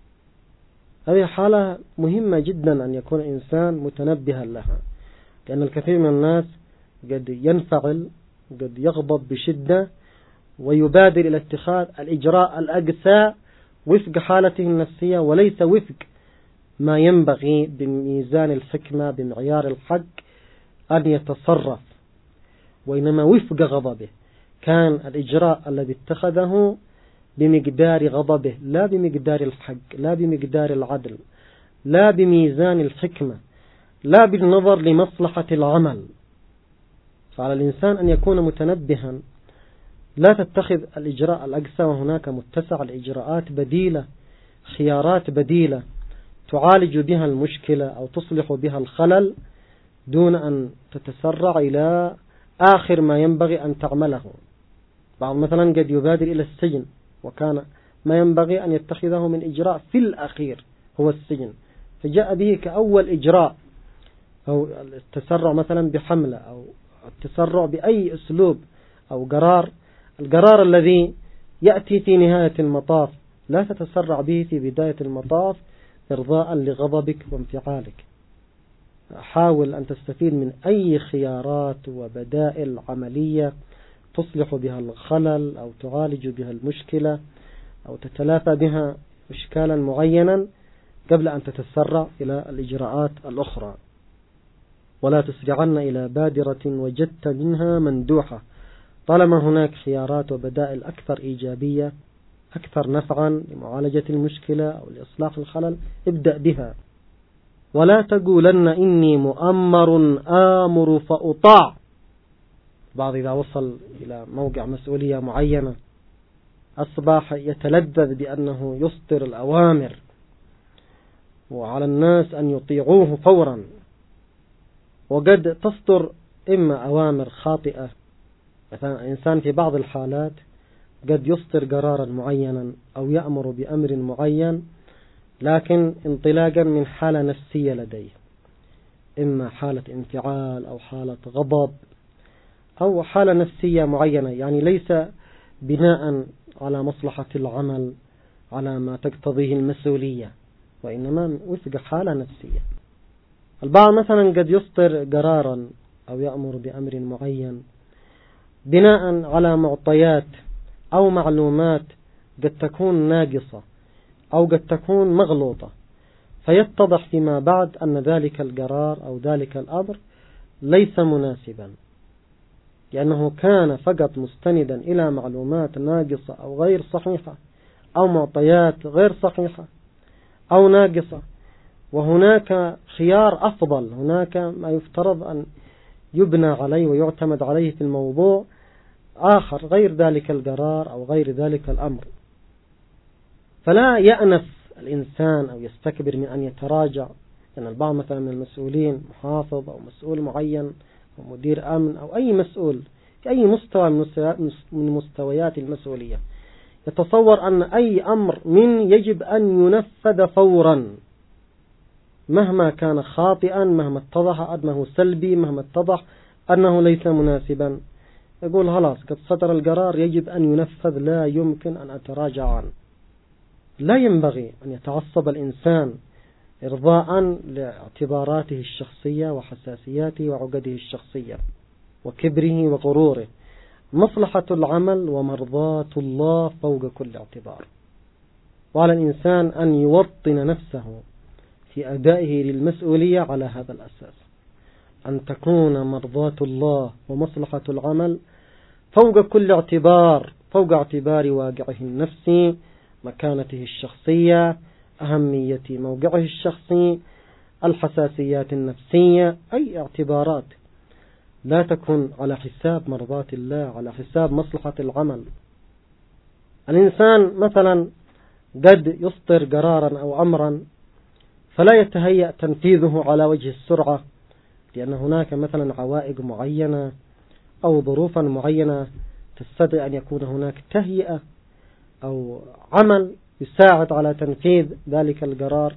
هذه حالة مهمة جدا أن يكون إنسان متنبها لها، لأن الكثير من الناس قد ينفعل، قد يغضب بشدة، ويبادر إلى اتخاذ الإجراء الأقسى وفق حالته النفسية، وليس وفق ما ينبغي بميزان الحكمة بمعيار الحق أن يتصرف، وإنما وفق غضبه. كان الإجراء الذي اتخذه بمقدار غضبه، لا بمقدار الحق، لا بمقدار العدل، لا بميزان الحكمة، لا بالنظر لمصلحة العمل. فعلى الإنسان أن يكون متنبها، لا تتخذ الإجراء الأقسى، وهناك متسع الإجراءات بديلة، خيارات بديلة تعالج بها المشكلة أو تصلح بها الخلل، دون أن تتسرع إلى آخر ما ينبغي أن تعمله. بعض مثلا قد يبادر إلى السجن، وكان ما ينبغي أن يتخذه من إجراء في الأخير هو السجن، فجاء به كأول إجراء، أو التسرع مثلا بحملة، أو التسرع بأي أسلوب أو قرار. القرار الذي يأتي في نهاية المطاف لا تتسرع به في بداية المطاف إرضاء لغضبك وانفعالك. حاول أن تستفيد من أي خيارات وبدائل عملية تصلح بها الخلل أو تعالج بها المشكلة أو تتلافى بها إشكالا معينا قبل أن تتسرع إلى الإجراءات الأخرى. ولا تسرعن إلى بادرة وجدت منها مندوحة، طالما هناك خيارات وبدائل أكثر إيجابية أكثر نفعا لمعالجة المشكلة أو لإصلاح الخلل ابدأ بها. ولا تقولن إني مؤمر آمر فأطاع. بعض إذا وصل إلى موقع مسؤولية معينة أصبح يتلذذ بأنه يصدر الأوامر وعلى الناس أن يطيعوه فورا، وقد تصدر إما أوامر خاطئة. مثلا الإنسان في بعض الحالات قد يصدر قرارا معينا أو يأمر بأمر معين لكن انطلاقا من حالة نفسية لديه، إما حالة انفعال أو حالة غضب أو حالة نفسية معينة، يعني ليس بناء على مصلحة العمل على ما تقتضيه المسؤولية، وإنما وفق حالة نفسية. البعض مثلا قد يصدر قرارا أو يأمر بأمر معين بناء على معطيات أو معلومات قد تكون ناقصة أو قد تكون مغلوطة، فيتضح فيما بعد أن ذلك القرار أو ذلك الأمر ليس مناسبا، لأنه كان فقط مستندا إلى معلومات ناقصة أو غير صحيحة أو معطيات غير صحيحة أو ناقصة. وهناك خيار أفضل، هناك ما يفترض أن يبنى عليه ويعتمد عليه في الموضوع آخر غير ذلك القرار أو غير ذلك الأمر. فلا يأنف الإنسان أو يستكبر من أن يتراجع، لأن البعض مثلا من المسؤولين محافظ أو مسؤول معين أو مدير أمن أو أي مسؤول في أي مستوى من مستويات المسؤولية يتصور أن أي أمر من يجب أن ينفذ فورا مهما كان خاطئا، مهما اتضح أنه سلبي، مهما اتضح أنه ليس مناسبا، يقول خلاص قد صدر القرار يجب أن ينفذ لا يمكن أن أتراجع عنه. لا ينبغي أن يتعصب الإنسان إرضاء لاعتباراته الشخصية وحساسياته وعقده الشخصية وكبره وغروره. مصلحة العمل ومرضاة الله فوق كل اعتبار، وعلى الإنسان أن يوطن نفسه في أدائه للمسؤولية على هذا الأساس، أن تكون مرضاة الله ومصلحة العمل فوق كل اعتبار، فوق اعتبار واقعه النفسي، مكانته الشخصية، أهمية موقعه الشخصي، الحساسيات النفسية، أي اعتبارات لا تكون على حساب مرضاة الله، على حساب مصلحة العمل. الإنسان مثلا قد يصدر قرارا أو أمرا فلا يتهيأ تنفيذه على وجه السرعة، لأن هناك مثلا عوائق معينة أو ظروفا معينة تستدعي أن يكون هناك تهيئة أو عمل يساعد على تنفيذ ذلك القرار.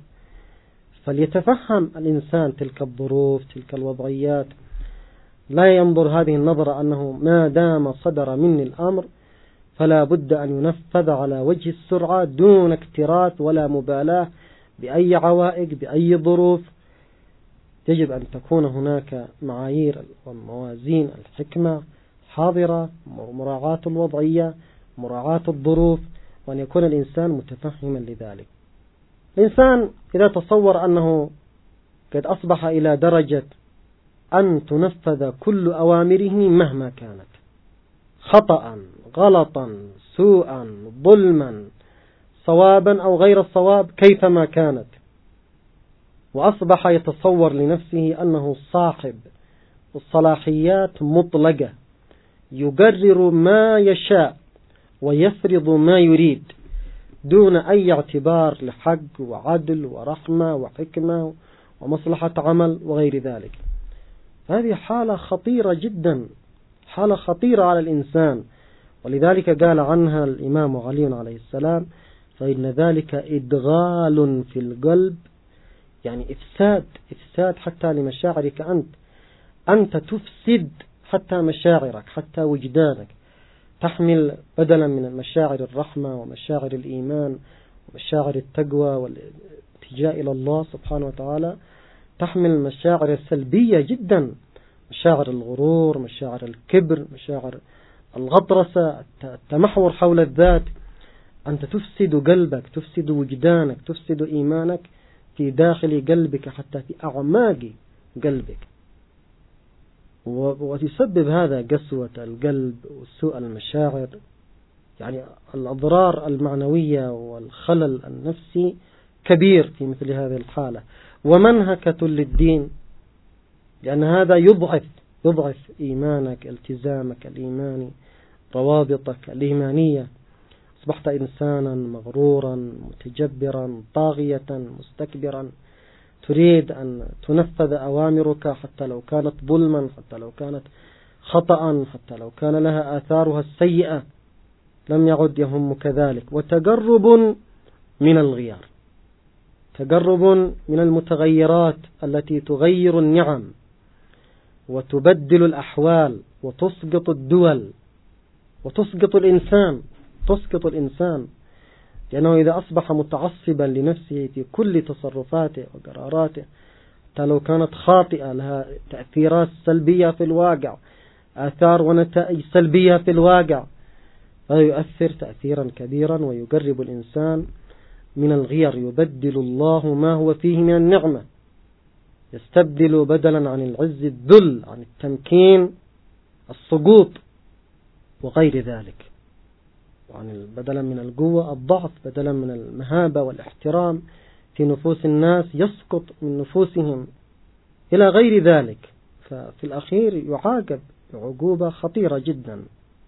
فليتفهم الإنسان تلك الظروف تلك الوضعيات، لا ينظر هذه النظرة أنه ما دام صدر مني الأمر فلا بد أن ينفذ على وجه السرعة دون اكتراث ولا مبالاة بأي عوائق بأي ظروف. يجب أن تكون هناك معايير وموازين الحكمة حاضرة، مراعاة الوضعية، مراعاة الظروف، وأن يكون الإنسان متفهما لذلك. الإنسان إذا تصور أنه قد أصبح إلى درجة أن تنفذ كل أوامره مهما كانت، خطأ غلطا سوءا ظلما صوابا أو غير الصواب كيفما كانت، وأصبح يتصور لنفسه أنه صاحب الصلاحيات مطلقة يقرر ما يشاء ويفرض ما يريد دون أي اعتبار لحق وعدل ورحمة وحكمة ومصلحة عمل وغير ذلك. هذه حالة خطيرة جدا، حالة خطيرة على الإنسان، ولذلك قال عنها الإمام علي عليه السلام: فإن ذلك إدغال في القلب، يعني إفساد إفساد حتى لمشاعرك أنت أنت تفسد حتى مشاعرك حتى وجدانك، تحمل بدلا من المشاعر الرحمة ومشاعر الإيمان ومشاعر التقوى والاتجاه إلى الله سبحانه وتعالى، تحمل مشاعر سلبية جدا، مشاعر الغرور، مشاعر الكبر، مشاعر الغطرسة، التمحور حول الذات. أنت تفسد قلبك، تفسد وجدانك، تفسد إيمانك في داخل قلبك حتى في أعماق قلبك، وتسبب هذا قسوة القلب وسوء المشاعر. يعني الأضرار المعنوية والخلل النفسي كبير في مثل هذه الحالة، ومنهكة للدين، لأن هذا يضعف يضعف إيمانك، التزامك الإيماني، روابطك الإيمانية. أصبحت إنسانا مغرورا متجبرا طاغية مستكبرا، تريد أن تنفذ أوامرك حتى لو كانت ظلما، حتى لو كانت خطأ، حتى لو كان لها آثارها السيئة، لم يعد يهمك ذلك. وتقرب من الغيار، تقرب من المتغيرات التي تغير النعم وتبدل الأحوال وتسقط الدول وتسقط الإنسان تسقط الإنسان لأنه إذا أصبح متعصبا لنفسه في كل تصرفاته وقراراته، حتى لو كانت خاطئة لها تأثيرات سلبية في الواقع، آثار ونتائج سلبية في الواقع، هذا يؤثر تأثيرا كبيرا ويقرب الإنسان من الغير. يبدل الله ما هو فيه من النعمة، يستبدل بدلا عن العز الذل، عن التمكين السقوط وغير ذلك، يعني بدلا من القوة الضعف، بدلا من المهابة والاحترام في نفوس الناس يسقط من نفوسهم إلى غير ذلك. ففي الأخير يعاقب عقوبة خطيرة جدا.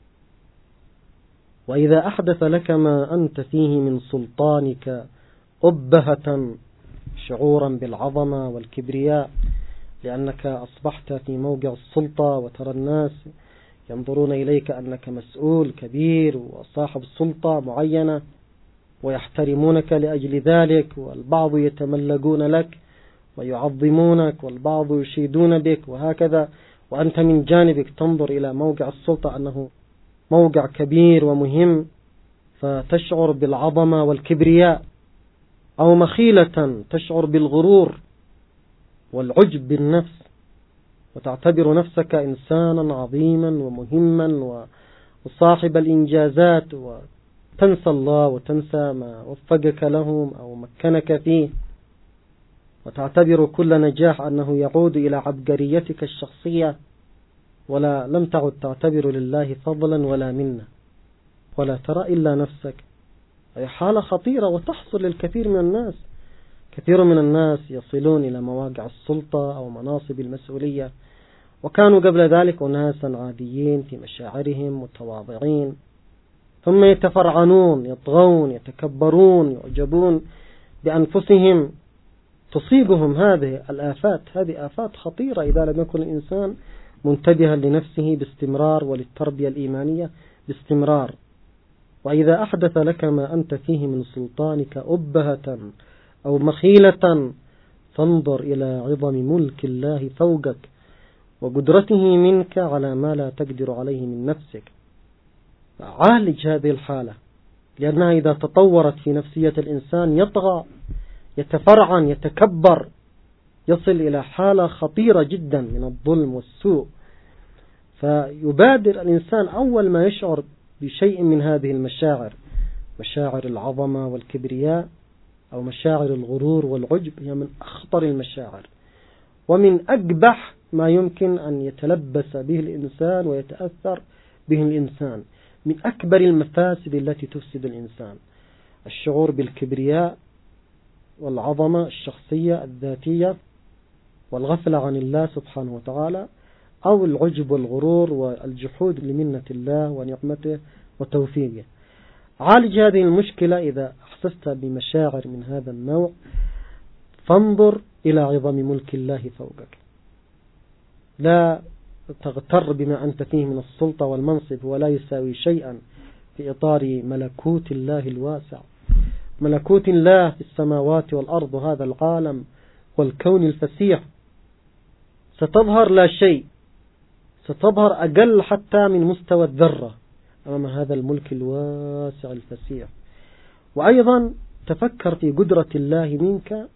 وإذا أحدث لك ما أنت فيه من سلطانك أبهة، شعورا بالعظمة والكبرياء، لأنك أصبحت في موقع السلطة وترى الناس ينظرون إليك أنك مسؤول كبير وصاحب سلطة معينة ويحترمونك لأجل ذلك، والبعض يتملقون لك ويعظمونك والبعض يشيدون بك وهكذا، وأنت من جانبك تنظر إلى موقع السلطة أنه موقع كبير ومهم، فتشعر بالعظمة والكبرياء، أو مخيلة تشعر بالغرور والعجب بالنفس وتعتبر نفسك إنسانا عظيما ومهما وصاحب الإنجازات، وتنسى الله وتنسى ما وفقك لهم أو مكنك فيه، وتعتبر كل نجاح أنه يعود إلى عبقريتك الشخصية، ولا لم تعد تعتبر لله فضلا ولا منة، ولا ترى إلا نفسك. أي حالة خطيرة وتحصل للكثير من الناس. كثير من الناس يصلون إلى مواقع السلطة أو مناصب المسؤولية وكانوا قبل ذلك أناسا عاديين في مشاعرهم متواضعين، ثم يتفرعنون، يطغون، يتكبرون، يعجبون بأنفسهم، تصيبهم هذه الآفات. هذه آفات خطيرة إذا لم يكن الإنسان منتبها لنفسه باستمرار وللتربية الإيمانية باستمرار. وإذا أحدث لك ما أنت فيه من سلطانك أبهة أو مخيلة، فانظر إلى عظم ملك الله فوقك وقدرته منك على ما لا تقدر عليه من نفسك. عالج هذه الحالة، لأنها إذا تطورت في نفسية الإنسان يطغى، يتفرعن، يتكبر، يصل إلى حالة خطيرة جدا من الظلم والسوء. فيبادر الإنسان أول ما يشعر بشيء من هذه المشاعر، مشاعر العظمة والكبرياء أو مشاعر الغرور والعجب، هي من أخطر المشاعر ومن أقبح ما يمكن أن يتلبس به الإنسان ويتأثر به الإنسان. من أكبر المفاسد التي تفسد الإنسان الشعور بالكبرياء والعظمة الشخصية الذاتية والغفلة عن الله سبحانه وتعالى، أو العجب والغرور والجحود لمنة الله ونعمته وتوفيقه. عالج هذه المشكلة إذا أحسست بمشاعر من هذا النوع، فانظر إلى عظم ملك الله فوقك. لا تغتر بما أنت فيه من السلطة والمنصب، ولا يساوي شيئا في إطار ملكوت الله الواسع، ملكوت الله في السماوات والأرض، هذا العالم والكون الفسيح. ستظهر لا شيء، ستظهر أقل حتى من مستوى الذرة أمام هذا الملك الواسع الفسيح. وأيضا تفكر في قدرة الله منك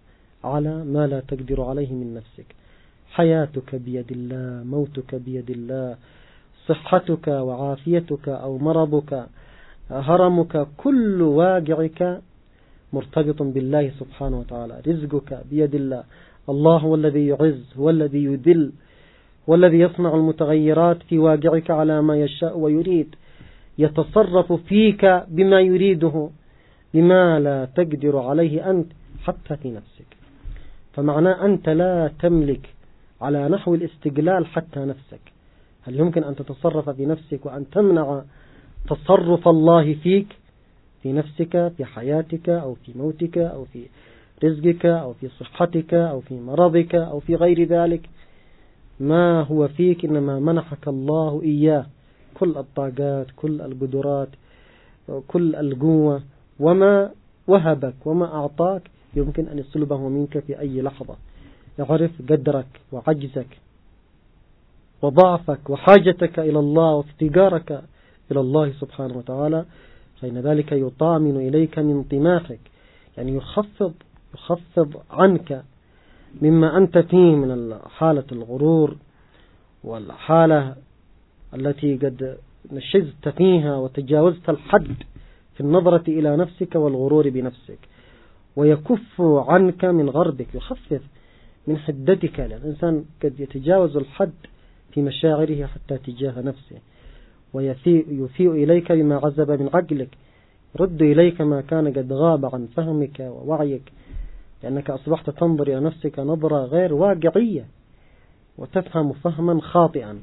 على ما لا تقدر عليه من نفسك. حياتك بيد الله، موتك بيد الله، صحتك وعافيتك أو مرضك، هرمك، كل واقعك مرتبط بالله سبحانه وتعالى. رزقك بيد الله، الله هو الذي يعز، هو الذي يذل، هو الذي يصنع المتغيرات في واقعك على ما يشاء ويريد، يتصرف فيك بما يريده بما لا تقدر عليه أنت حتى في نفسك. فمعناه أنت لا تملك على نحو الاستقلال حتى نفسك. هل يمكن أن تتصرف في نفسك وأن تمنع تصرف الله فيك في نفسك، في حياتك أو في موتك أو في رزقك أو في صحتك أو في مرضك أو في غير ذلك؟ ما هو فيك إنما منحك الله إياه، كل الطاقات، كل القدرات، كل القوة، وما وهبك وما أعطاك يمكن أن يسلبه منك في أي لحظة. يعرف قدرك وعجزك وضعفك وحاجتك إلى الله وافتقارك إلى الله سبحانه وتعالى، فإن ذلك يطامن إليك من طماحك، يعني يخفض يخفض عنك مما أنت فيه من حالة الغرور والحالة التي قد نشزت فيها وتجاوزت الحد في النظرة إلى نفسك والغرور بنفسك، ويكف عنك من غربك، يخفف من حدتك، لأن الإنسان قد يتجاوز الحد في مشاعره حتى تجاه نفسه، ويفيء إليك بما عزب من عقلك، رد إليك ما كان قد غاب عن فهمك ووعيك، لأنك أصبحت تنظر إلى نفسك نظرة غير واقعية وتفهم فهما خاطئا.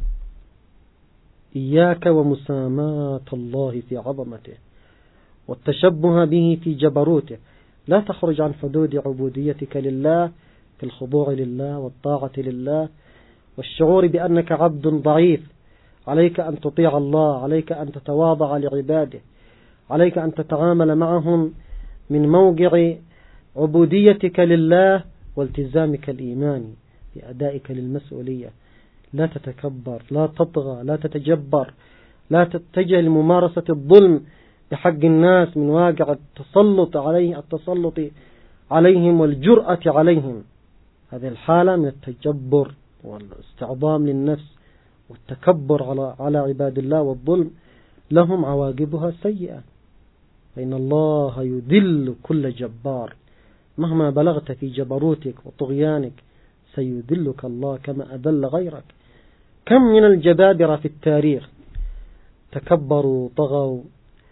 إياك ومساماة الله في عظمته والتشبه به في جبروته. لا تخرج عن حدود عبوديتك لله في الخضوع لله والطاعة لله والشعور بأنك عبد ضعيف. عليك أن تطيع الله، عليك أن تتواضع لعباده، عليك أن تتعامل معهم من موقع عبوديتك لله والتزامك الإيماني بأدائك للمسؤولية. لا تتكبر، لا تطغى، لا تتجبر، لا تتجه لممارسة الظلم بحق الناس من واقع التسلط عليه التسلط عليهم والجرأة عليهم. هذه الحالة من التجبر والاستعظام للنفس والتكبر على على عباد الله والظلم لهم عواقبها سيئة، فإن الله يذل كل جبار. مهما بلغت في جبروتك وطغيانك سيذلك الله كما أذل غيرك. كم من الجبابرة في التاريخ تكبروا، طغوا،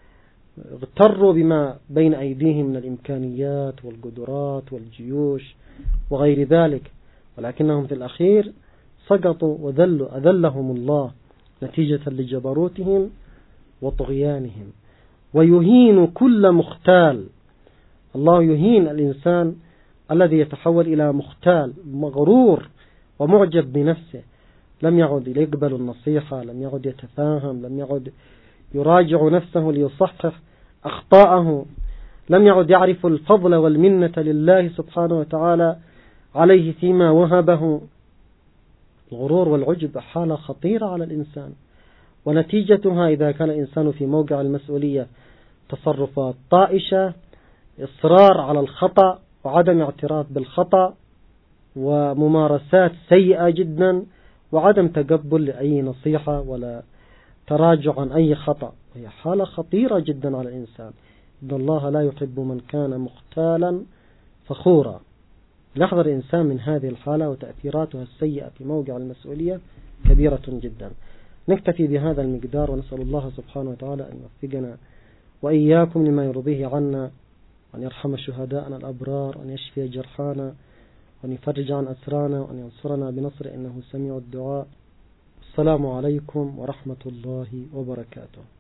اغتروا بما بين أيديهم من الإمكانيات والقدرات والجيوش وغير ذلك، ولكنهم في الأخير سقطوا وذلوا، أذلهم الله نتيجة لجبروتهم وطغيانهم. ويهين كل مختال، الله يهين الإنسان الذي يتحول إلى مختال مغرور ومعجب بنفسه، لم يعد يقبل النصيحة، لم يعد يتفاهم، لم يعد يراجع نفسه ليصحح أخطاءه، لم يعد يعرف الفضل والمنة لله سبحانه وتعالى عليه فيما وهبه. الغرور والعجب حالة خطيرة على الإنسان، ونتيجتها إذا كان الإنسان في موقع المسؤولية تصرفات طائشة، إصرار على الخطأ وعدم اعتراف بالخطأ، وممارسات سيئة جدا، وعدم تقبل لأي نصيحة ولا تراجع عن أي خطأ. هي حالة خطيرة جدا على الإنسان. إن الله لا يحب من كان مختالا فخورا. يحذر الإنسان من هذه الحالة، وتأثيراتها السيئة في موقع المسؤولية كبيرة جدا. نكتفي بهذا المقدار، ونسأل الله سبحانه وتعالى أن يوفقنا وإياكم لما يرضيه عنا، وأن يرحم شهداءنا الأبرار، وأن يشفي جرحانا، وأن يفرج عن أسرانا، وأن ينصرنا بنصر إنه سميع الدعاء. السلام عليكم ورحمة الله وبركاته.